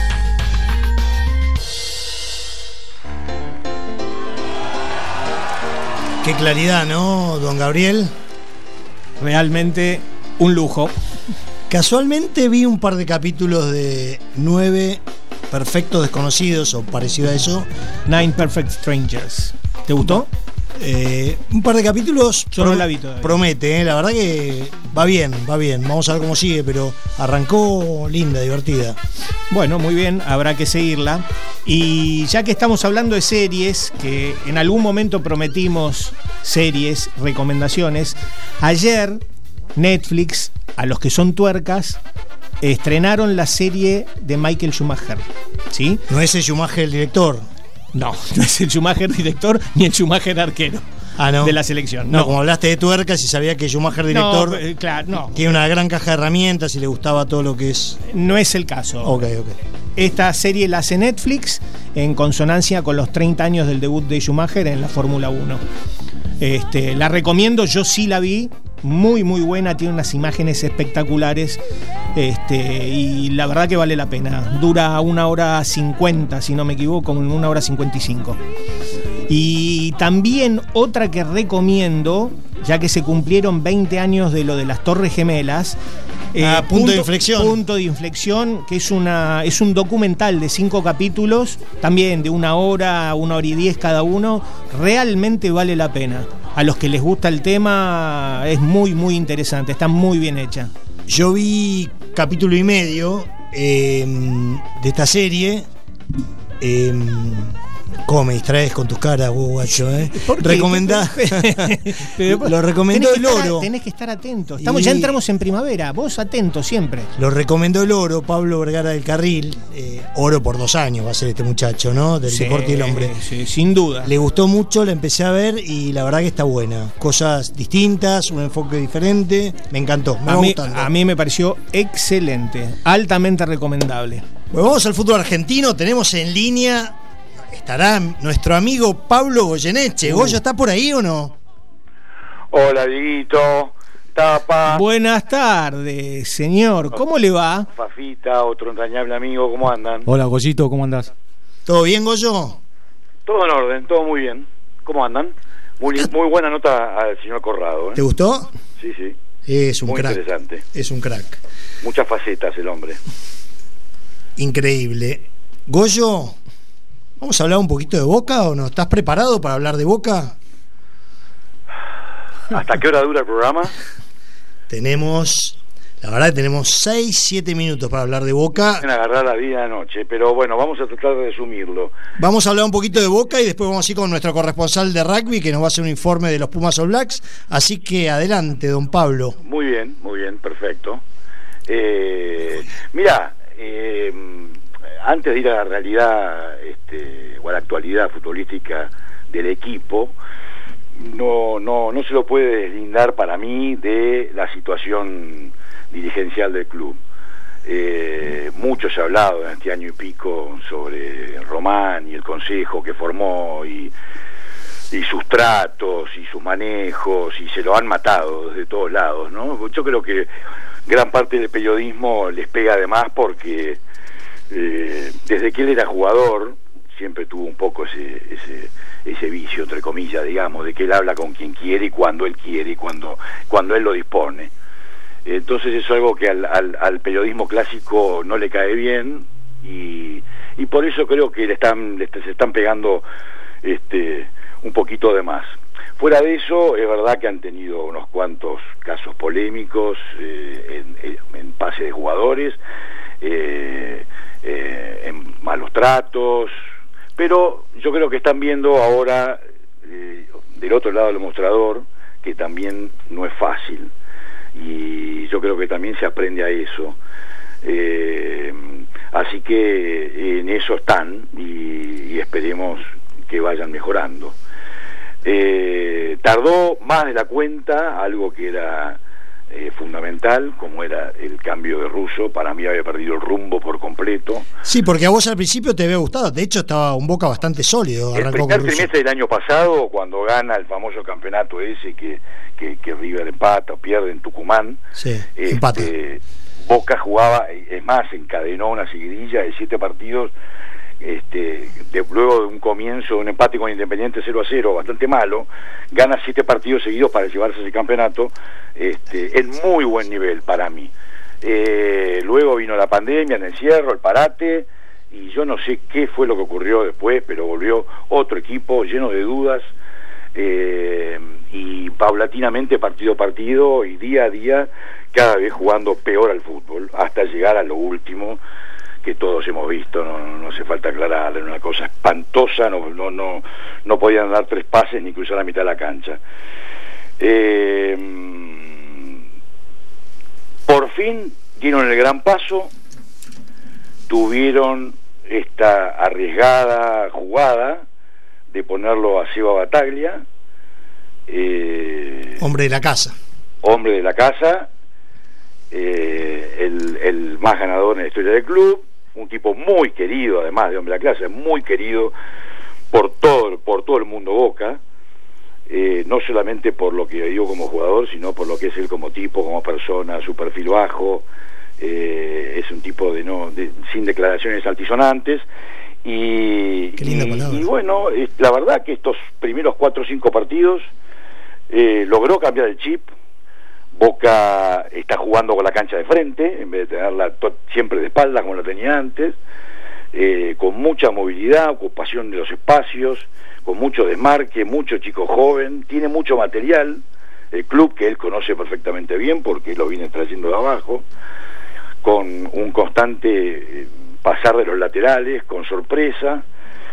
Qué claridad, ¿no, don Gabriel? Realmente un lujo. Casualmente vi un par de capítulos de Nueve Perfectos Desconocidos, o parecido a eso. Nine Perfect Strangers. ¿Te gustó? Eh, un par de capítulos. Yo no la vi todavía. Promete, eh, la verdad que va bien, va bien. Vamos a ver cómo sigue, pero arrancó linda, divertida. Bueno, muy bien, habrá que seguirla. Y ya que estamos hablando de series, que en algún momento prometimos series, recomendaciones, ayer Netflix, a los que son tuercas, estrenaron la serie de Michael Schumacher. ¿Sí? No es el Schumacher el director. No, no es el Schumacher director ni el Schumacher arquero Ah, no. de la selección. No, No, como hablaste de tuercas y sabía que Schumacher director No, eh, claro, no. tiene una gran caja de herramientas y le gustaba todo lo que es. No es el caso. Ok, ok. Esta serie la hace Netflix en consonancia con los treinta años del debut de Schumacher en la Fórmula uno. Este, la recomiendo, yo sí la vi, muy muy buena, tiene unas imágenes espectaculares, este, y la verdad que vale la pena. Dura una hora cincuenta, si no me equivoco, una hora cincuenta y cinco. Y también otra que recomiendo, ya que se cumplieron veinte años de lo de las Torres Gemelas. Ah, punto de inflexión. Punto de inflexión, que es una es un documental de cinco capítulos, también de una hora, una hora y diez cada uno. Realmente vale la pena. A los que les gusta el tema es muy, muy interesante, está muy bien hecha. Yo vi capítulo y medio eh, de esta serie. Eh, ¿Cómo me distraes con tus caras, vos, guacho? Eh? Recomendá. Lo recomendó tenés el que estar- Oro. Tenés que estar atento. Estamos, Y- Ya entramos en primavera, vos atento siempre. Lo recomendó el Oro, Pablo Vergara del Carril. Eh, oro por dos años va a ser este muchacho, ¿no? Del Sí, deporte y el hombre. sí, sin duda. Le gustó mucho, la empecé a ver y la verdad que está buena. Cosas distintas, un enfoque diferente. Me encantó, me A va mí, gustando. a mí me pareció excelente, altamente recomendable. Bueno, vamos al fútbol argentino. Tenemos en línea, estará nuestro amigo Pablo Goyeneche. Uh. ¿Goyo está por ahí o no? Hola, Dieguito, Tapa, Buenas tardes, señor. ¿Cómo le va? Fafita, otro entrañable amigo, ¿cómo andan? Hola, Goyito, ¿cómo andás? ¿Todo bien, Goyo? Todo en orden, todo muy bien. ¿Cómo andan? Muy, muy buena nota al señor Corrado, ¿eh? ¿Te gustó? Sí, sí, Es un muy crack. interesante. Es un crack. Muchas facetas el hombre. Increíble. Goyo, ¿vamos a hablar un poquito de Boca o no? ¿Estás preparado para hablar de Boca? ¿Hasta qué hora dura el programa? Tenemos, la verdad, tenemos seis, siete minutos para hablar de Boca. En agarrar la vida anoche, pero bueno, vamos a tratar de resumirlo. Vamos a hablar un poquito de Boca y después vamos a ir con nuestro corresponsal de rugby que nos va a hacer un informe de los Pumas All Blacks. Así que adelante, don Pablo. Muy bien, muy bien, perfecto. Eh, mira, eh, antes de ir a la realidad este, o a la actualidad futbolística del equipo, no, no, no se lo puede deslindar para mí de la situación dirigencial del club. Eh, mucho se ha hablado en este año y pico sobre Román y el consejo que formó y, y sus tratos y sus manejos, y se lo han matado desde todos lados, ¿no? Yo creo que gran parte del periodismo les pega además porque eh, desde que él era jugador siempre tuvo un poco ese, ese ese vicio, entre comillas, digamos, de que él habla con quien quiere y cuando él quiere y cuando, cuando él lo dispone. Entonces es algo que al, al, al periodismo clásico no le cae bien, y, y por eso creo que le están, le, se están pegando este, un poquito de más. Fuera de eso, es verdad que han tenido unos cuantos casos polémicos eh, en, en pase de jugadores, eh, eh, en malos tratos, pero yo creo que están viendo ahora eh, del otro lado del mostrador que también no es fácil, y yo creo que también se aprende a eso. Eh, así que en eso están, y, y esperemos que vayan mejorando. Eh, tardó más de la cuenta algo que era eh, fundamental, como era el cambio de Russo. Para mí había perdido el rumbo por completo. Sí, porque a vos al principio te había gustado, de hecho estaba un Boca bastante sólido. El primer trimestre del año pasado, cuando gana el famoso campeonato ese que, que, que River empata o pierde en Tucumán, sí, este, empata. Boca jugaba, es más, encadenó una seguidilla de siete partidos. Este, de, luego de un comienzo, un empate con Independiente cero a cero, bastante malo, gana siete partidos seguidos para llevarse ese campeonato, este, en muy buen nivel para mí. Eh, luego vino la pandemia, el encierro, el parate, y yo no sé qué fue lo que ocurrió después, pero volvió otro equipo lleno de dudas, eh, y paulatinamente, partido a partido y día a día, cada vez jugando peor al fútbol, hasta llegar a lo último que todos hemos visto. No, no, no hace falta aclarar, era una cosa espantosa, no, no, no, no podían dar tres pases ni cruzar la mitad de la cancha. Eh, por fin dieron el gran paso, tuvieron esta arriesgada jugada de ponerlo a Seba Bataglia, eh, hombre de la casa, hombre de la casa, eh, el, el más ganador en la historia del club, un tipo muy querido, además de hombre de la clase, muy querido por todo, por todo el mundo Boca, eh, no solamente por lo que digo como jugador, sino por lo que es él como tipo, como persona, su perfil bajo, eh, es un tipo de no de, sin declaraciones altisonantes, y, Qué linda y, palabra. y bueno, eh, la verdad que estos primeros cuatro o cinco partidos eh, logró cambiar el chip. Boca está jugando con la cancha de frente en vez de tenerla siempre de espaldas como la tenía antes, eh, con mucha movilidad, ocupación de los espacios, con mucho desmarque, mucho chico joven, tiene mucho material, el club que él conoce perfectamente bien porque lo viene trayendo de abajo, con un constante eh, pasar de los laterales, con sorpresa,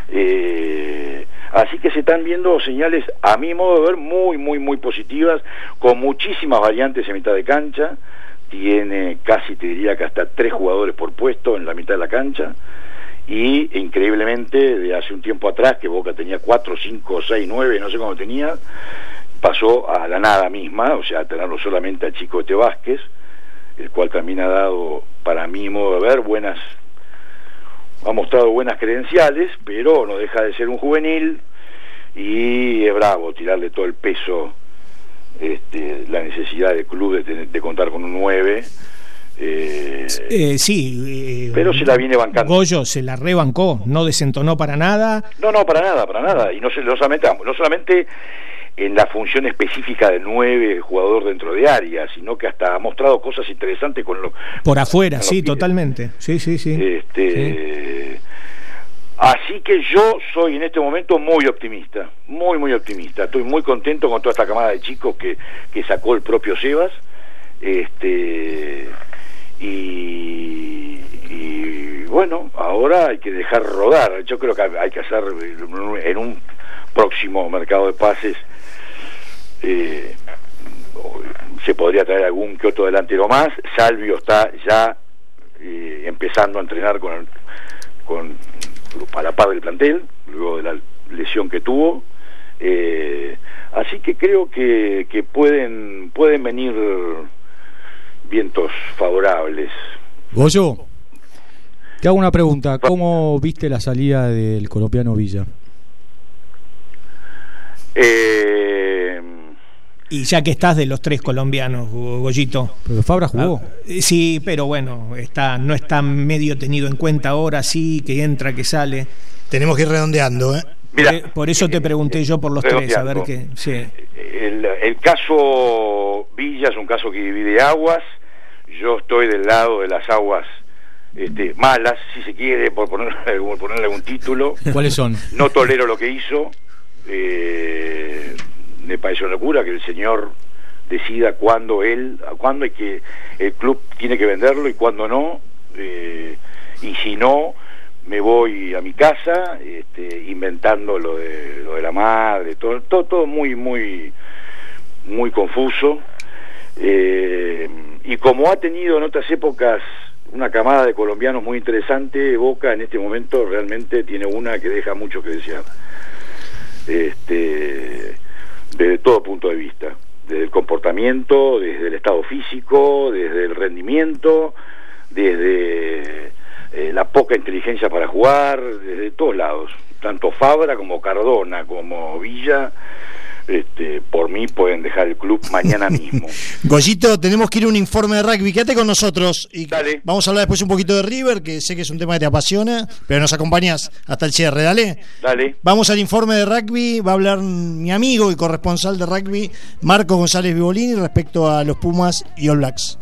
eh, así que se están viendo señales, a mi modo de ver, muy, muy, muy positivas, con muchísimas variantes en mitad de cancha. Tiene casi, te diría que hasta tres jugadores por puesto en la mitad de la cancha, y increíblemente, de hace un tiempo atrás, que Boca tenía cuatro, cinco, seis, nueve, no sé cómo tenía, pasó a la nada misma, o sea, a tenerlo solamente a Chicote Vázquez, el cual también ha dado, para mi modo de ver, buenas... ha mostrado buenas credenciales, pero no deja de ser un juvenil, y es bravo tirarle todo el peso, este, la necesidad del club de, tener, de contar con un nueve. Eh, eh, sí, eh, pero se la viene bancando. Goyo se la rebancó, no desentonó para nada. No, no, para nada, para nada. Y no, no, solamente, no solamente en la función específica del nueve, jugador dentro de área, sino que hasta ha mostrado cosas interesantes con lo por afuera, con sí, pies. Totalmente. Sí, sí, sí. Este, sí. Así que yo soy en este momento muy optimista, muy, muy optimista. Estoy muy contento con toda esta camada de chicos que, que sacó el propio Sebas. Este, y, y bueno, ahora hay que dejar rodar. Yo creo que hay que hacer en un próximo mercado de pases, eh, se podría traer algún que otro delantero más. Salvio está ya eh, empezando a entrenar con, el, con a la par del plantel, luego de la lesión que tuvo, eh, así que creo que, que pueden pueden venir vientos favorables. Goyo, te hago una pregunta, ¿cómo viste la salida del colombiano Villa? Eh, y ya que estás de los tres colombianos, Goyito. Pero Fabra jugó. Ah, sí, pero bueno, está no está medio tenido en cuenta ahora, sí, que entra, que sale. Tenemos que ir redondeando, ¿eh? Mirá, por, por eso te pregunté yo por los tres, a ver qué. Sí. El, el caso Villa es un caso que divide aguas. yo estoy del lado de las aguas este, malas, si se quiere, por ponerle, por ponerle algún título. ¿Cuáles son? No tolero lo que hizo. Eh, me parece una locura que el señor decida cuándo él, cuándo hay que, el club tiene que venderlo y cuándo no. Eh, y si no, me voy a mi casa, este, inventando lo de lo de la madre, todo, todo, todo muy, muy, muy confuso. Eh, y como ha tenido en otras épocas una camada de colombianos muy interesante, Boca en este momento realmente tiene una que deja mucho que desear, este, desde todo punto de vista, desde el comportamiento, desde el estado físico, desde el rendimiento, desde eh, la poca inteligencia para jugar, desde todos lados, tanto Fabra como Cardona como Villa. Este, por mí pueden dejar el club mañana mismo. Goyito, tenemos que ir a un informe de rugby. Quédate con nosotros y dale. Vamos a hablar después un poquito de River, que sé que es un tema que te apasiona, pero nos acompañas hasta el cierre, dale. Dale. Vamos al informe de rugby. Va a hablar mi amigo y corresponsal de rugby, Marco González Vivolini, respecto a los Pumas y All Blacks.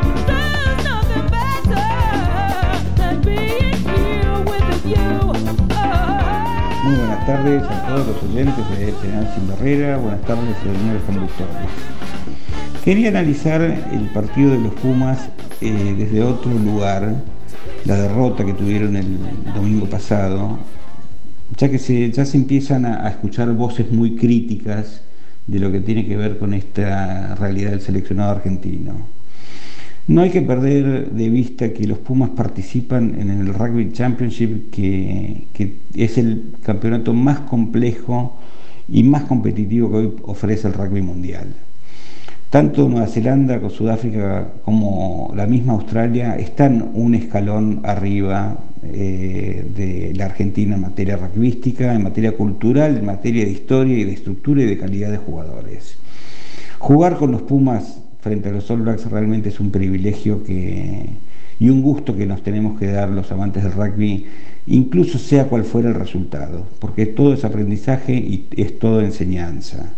Muy buenas tardes a todos los oyentes de Penal Sin Barrera, buenas tardes a los señores conductores. Quería analizar el partido de los Pumas eh, desde otro lugar, la derrota que tuvieron el domingo pasado, ya que se, ya se empiezan a, a escuchar voces muy críticas de lo que tiene que ver con esta realidad del seleccionado argentino. No hay que perder de vista que los Pumas participan en el Rugby Championship, que, que es el campeonato más complejo y más competitivo que hoy ofrece el rugby mundial. Tanto Nueva Zelanda como Sudáfrica como la misma Australia están un escalón arriba eh, de la Argentina en materia rugbyística, en materia cultural, en materia de historia y de estructura y de calidad de jugadores. Jugar con los Pumas frente a los All Blacks realmente es un privilegio que, y un gusto que nos tenemos que dar los amantes del rugby, incluso sea cual fuera el resultado, porque todo es aprendizaje y es todo enseñanza.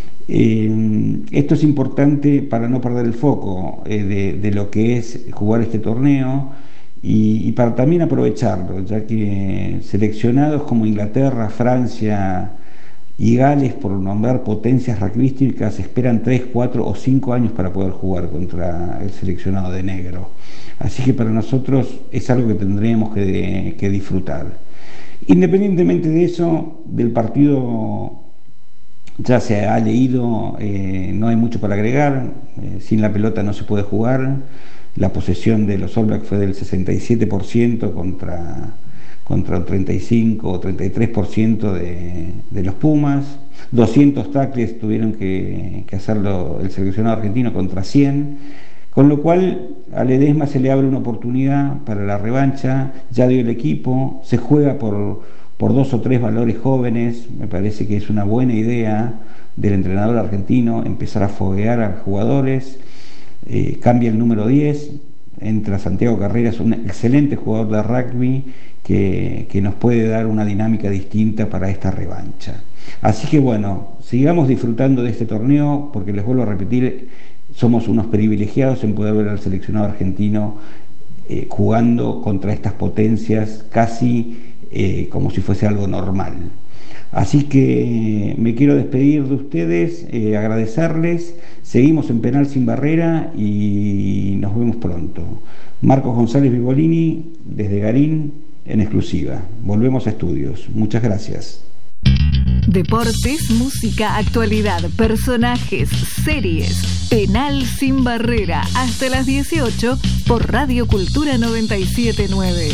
Eh, esto es importante para no perder el foco eh, de, de lo que es jugar este torneo y, y para también aprovecharlo, ya que seleccionados como Inglaterra, Francia y Gales, por nombrar potencias rugbyísticas, esperan tres, cuatro o cinco años para poder jugar contra el seleccionado de negro. Así que para nosotros es algo que tendremos que, que disfrutar. Independientemente de eso, del partido ya se ha leído, eh, no hay mucho para agregar, eh, sin la pelota no se puede jugar, la posesión de los All Blacks fue del sesenta y siete por ciento contra... contra el treinta y cinco o treinta y tres por ciento de, de los Pumas, doscientos tackles tuvieron que, que hacerlo el seleccionado argentino contra cien, con lo cual a Ledesma se le abre una oportunidad para la revancha, ya dio el equipo, se juega por, por dos o tres valores jóvenes, me parece que es una buena idea del entrenador argentino empezar a foguear a jugadores, eh, cambia el número diez, entra Santiago Carreras, un excelente jugador de rugby, Que, que nos puede dar una dinámica distinta para esta revancha. Así que bueno, sigamos disfrutando de este torneo, porque les vuelvo a repetir, somos unos privilegiados en poder ver al seleccionado argentino eh, jugando contra estas potencias casi eh, como si fuese algo normal. Así que me quiero despedir de ustedes, eh, agradecerles, seguimos en Penal Sin Barrera y nos vemos pronto. Marcos González Vivolini, desde Garín, en exclusiva. Volvemos a estudios. Muchas gracias. Deportes, música, actualidad, personajes, series. Penal Sin Barrera. Hasta las dieciocho por Radio Cultura noventa y siete punto nueve.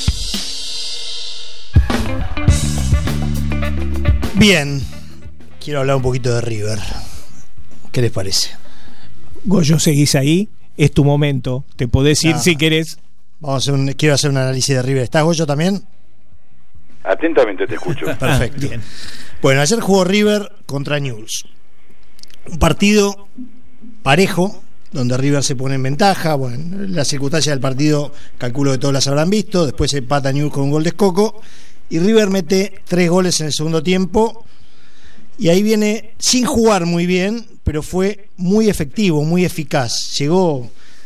Bien. Quiero hablar un poquito de River. ¿Qué les parece? Goyo, seguís ahí. Es tu momento. Te podés ir ah. si querés. Vamos a hacer un, quiero hacer un análisis de River. ¿Estás, Goyo, también? Atentamente te escucho. Perfecto. Bien. Bueno, ayer jugó River contra Newell's. Un partido parejo, donde River se pone en ventaja. Bueno, las circunstancias del partido calculo que todos las habrán visto. Después se empata Newell's con un gol de Escoco. Y River mete tres goles en el segundo tiempo. Y ahí viene sin jugar muy bien, pero fue muy efectivo, muy eficaz. Llegó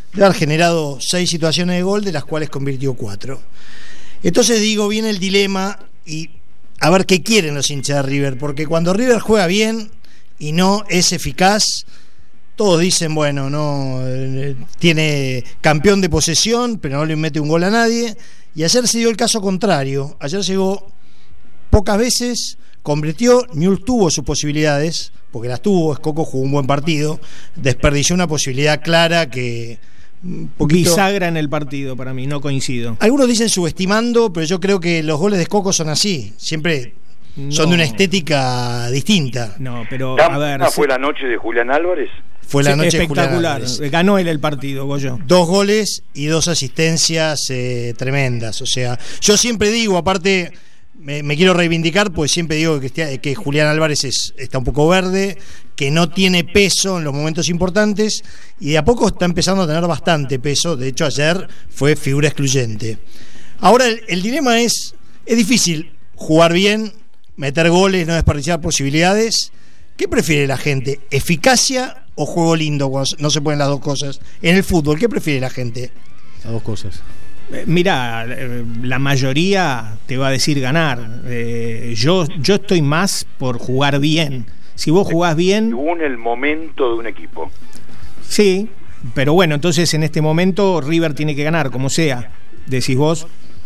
debe haber generado seis situaciones de gol, de las cuales convirtió cuatro. Entonces digo, viene el dilema y a ver qué quieren los hinchas de River, porque cuando River juega bien y no es eficaz, todos dicen, bueno, no eh, tiene campeón de posesión, pero no le mete un gol a nadie. Y ayer se dio el caso contrario. Ayer llegó pocas veces, convirtió, Newell's tuvo sus posibilidades, porque las tuvo, Escoco jugó un buen partido, desperdició una posibilidad clara que... Poquito... bisagra en el partido para mí, no coincido. Algunos dicen subestimando, pero yo creo que los goles de Escoco son así, siempre no. Son de una estética distinta. No, pero a ver... ¿No fue la noche de Julián Álvarez? Fue la sí, noche espectacular, ganó él el partido, Goyo. Dos goles y dos asistencias eh, tremendas. O sea, yo siempre digo, aparte, me, me quiero reivindicar, pues siempre digo que, que Julián Álvarez es, está un poco verde, que no tiene peso en los momentos importantes, y de a poco está empezando a tener bastante peso. De hecho, ayer fue figura excluyente. Ahora, el, el dilema es, es difícil jugar bien, meter goles, no desperdiciar posibilidades. ¿Qué prefiere la gente? ¿Eficacia o juego lindo cuando no se pueden las dos cosas? En el fútbol, ¿qué prefiere la gente? Las dos cosas. Eh, mira, eh, la mayoría te va a decir ganar. Eh, yo, yo estoy más por jugar bien. Si vos jugás bien... Según el momento de un equipo. Sí, pero bueno, entonces en este momento River tiene que ganar, como sea. Decís vos...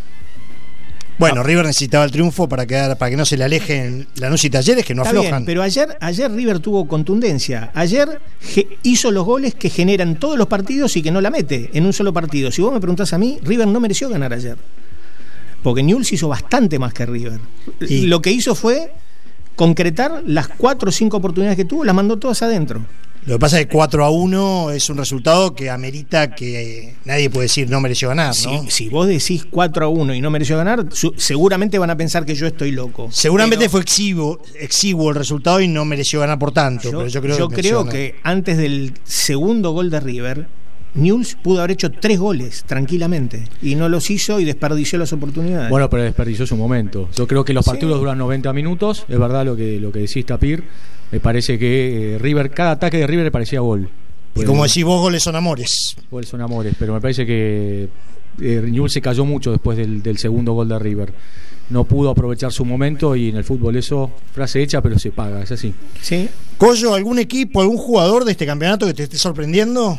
Bueno, no. River necesitaba el triunfo para quedar, para que no se le alejen Lanús y Talleres, que no Está aflojan. Bien, pero ayer, ayer River tuvo contundencia. Ayer ge- hizo los goles que generan todos los partidos y que no la mete en un solo partido. Si vos me preguntás a mí, River no mereció ganar ayer. Porque Newell's hizo bastante más que River. Y lo que hizo fue concretar las cuatro o cinco oportunidades que tuvo, las mandó todas adentro. Lo que pasa es que cuatro a uno es un resultado que amerita que nadie puede decir no mereció ganar, ¿no? Si, si vos decís cuatro a uno y no mereció ganar, su, seguramente van a pensar que yo estoy loco. Seguramente pero, fue exiguo, exiguo el resultado y no mereció ganar por tanto. Yo, pero yo creo, yo que, creo que antes del segundo gol de River, Newell's pudo haber hecho tres goles tranquilamente y no los hizo y desperdició las oportunidades. Bueno, pero desperdició su momento. Yo creo que los partidos sí. duran noventa minutos, es verdad lo que, lo que decís, Tapir. Me parece que eh, River, cada ataque de River le parecía gol. Y como decís vos, goles son amores. Goles son amores, pero me parece que eh, Newell's se cayó mucho después del, del segundo gol de River. No pudo aprovechar su momento y en el fútbol eso, frase hecha, pero se paga, es así. Sí. Coyo, ¿algún equipo, algún jugador de este campeonato que te esté sorprendiendo?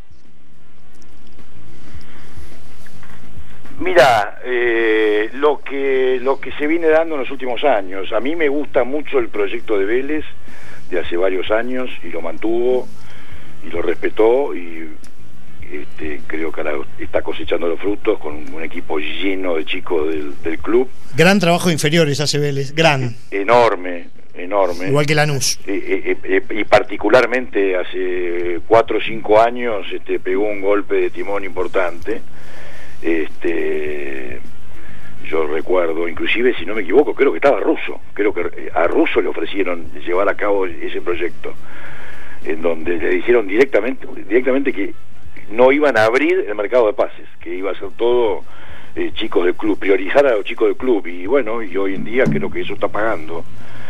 Mira, eh, lo que lo que se viene dando en los últimos años, a mí me gusta mucho el proyecto de Vélez de hace varios años y lo mantuvo y lo respetó y este, creo que ahora está cosechando los frutos con un equipo lleno de chicos del, del club. Gran trabajo de inferiores hace Vélez, gran. Enorme, enorme. Igual que Lanús. Eh, eh, eh, y particularmente hace cuatro o cinco años este, pegó un golpe de timón importante. Este, yo recuerdo, inclusive si no me equivoco, creo que estaba Russo, creo que a Russo le ofrecieron llevar a cabo ese proyecto, en donde le dijeron directamente, directamente que no iban a abrir el mercado de pases, que iba a ser todo eh, chicos del club, priorizar a los chicos del club, y bueno, y hoy en día creo que eso está pagando.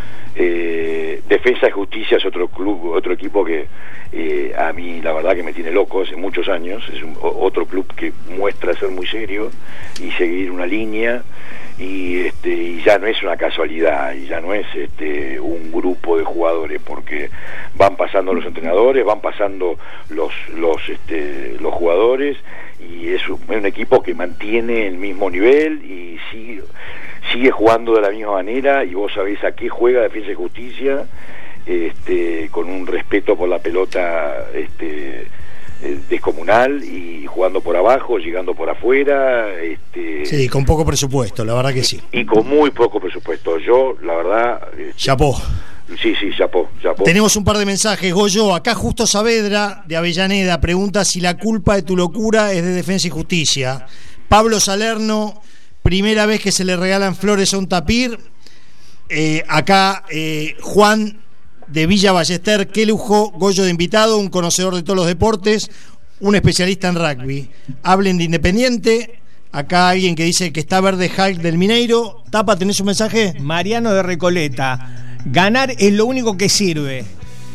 Eh, Defensa y Justicia es otro club, otro equipo que eh, a mí la verdad que me tiene loco hace muchos años, es un, otro club que muestra ser muy serio y seguir una línea y este y ya no es una casualidad y ya no es este un grupo de jugadores, porque van pasando los entrenadores, van pasando los los este los jugadores y es un, es un equipo que mantiene el mismo nivel y sigue sigue jugando de la misma manera, y vos sabés a qué juega Defensa y Justicia, este, con un respeto por la pelota este, eh, descomunal, y jugando por abajo, llegando por afuera. Este, sí, con poco presupuesto, la verdad que sí. Y con muy poco presupuesto. Yo, la verdad... Este, chapó. Sí, sí, chapó, chapó. Tenemos un par de mensajes, Goyo. Acá Justo Saavedra, de Avellaneda, pregunta si la culpa de tu locura es de Defensa y Justicia. Pablo Salerno... Primera vez que se le regalan flores a un tapir. Eh, acá eh, Juan de Villa Ballester, qué lujo, Goyo de invitado, un conocedor de todos los deportes, un especialista en rugby. Hablen de Independiente. Acá alguien que dice que está verde Hulk del Mineiro. Tapa, ¿tenés un mensaje? Mariano de Recoleta. Ganar es lo único que sirve.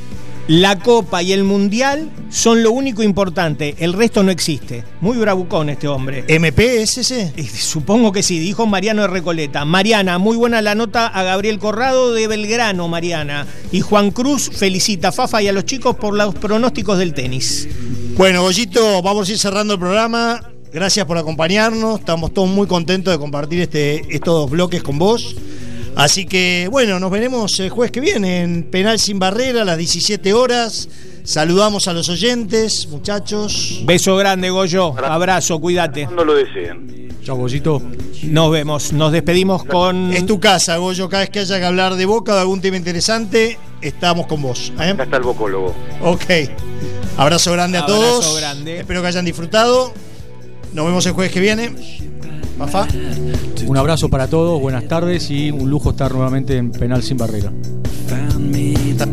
La Copa y el Mundial son lo único importante, el resto no existe. Muy bravucón este hombre. ¿M P es ese? Eh, Supongo que sí, dijo Mariano de Recoleta. Mariana, muy buena la nota a Gabriel Corrado de Belgrano, Mariana. Y Juan Cruz felicita a Fafa y a los chicos por los pronósticos del tenis. Bueno, Goyito, vamos a ir cerrando el programa. Gracias por acompañarnos. Estamos todos muy contentos de compartir este, estos dos bloques con vos. Así que, bueno, nos veremos el jueves que viene en Penal Sin Barrera a las diecisiete horas. Saludamos a los oyentes, muchachos. Beso grande, Goyo. Abrazo, cuídate. Cuando lo deseen. Chao, Goyito. Nos vemos. Nos despedimos con... Es tu casa, Goyo. Cada vez que haya que hablar de Boca o de algún tema interesante, estamos con vos. ¿eh? Acá está el bocólogo. Ok. Abrazo grande a Abrazo todos. grande. Espero que hayan disfrutado. Nos vemos el jueves que viene. Fafá. Un abrazo para todos, buenas tardes y un lujo estar nuevamente en Penal Sin Barrera.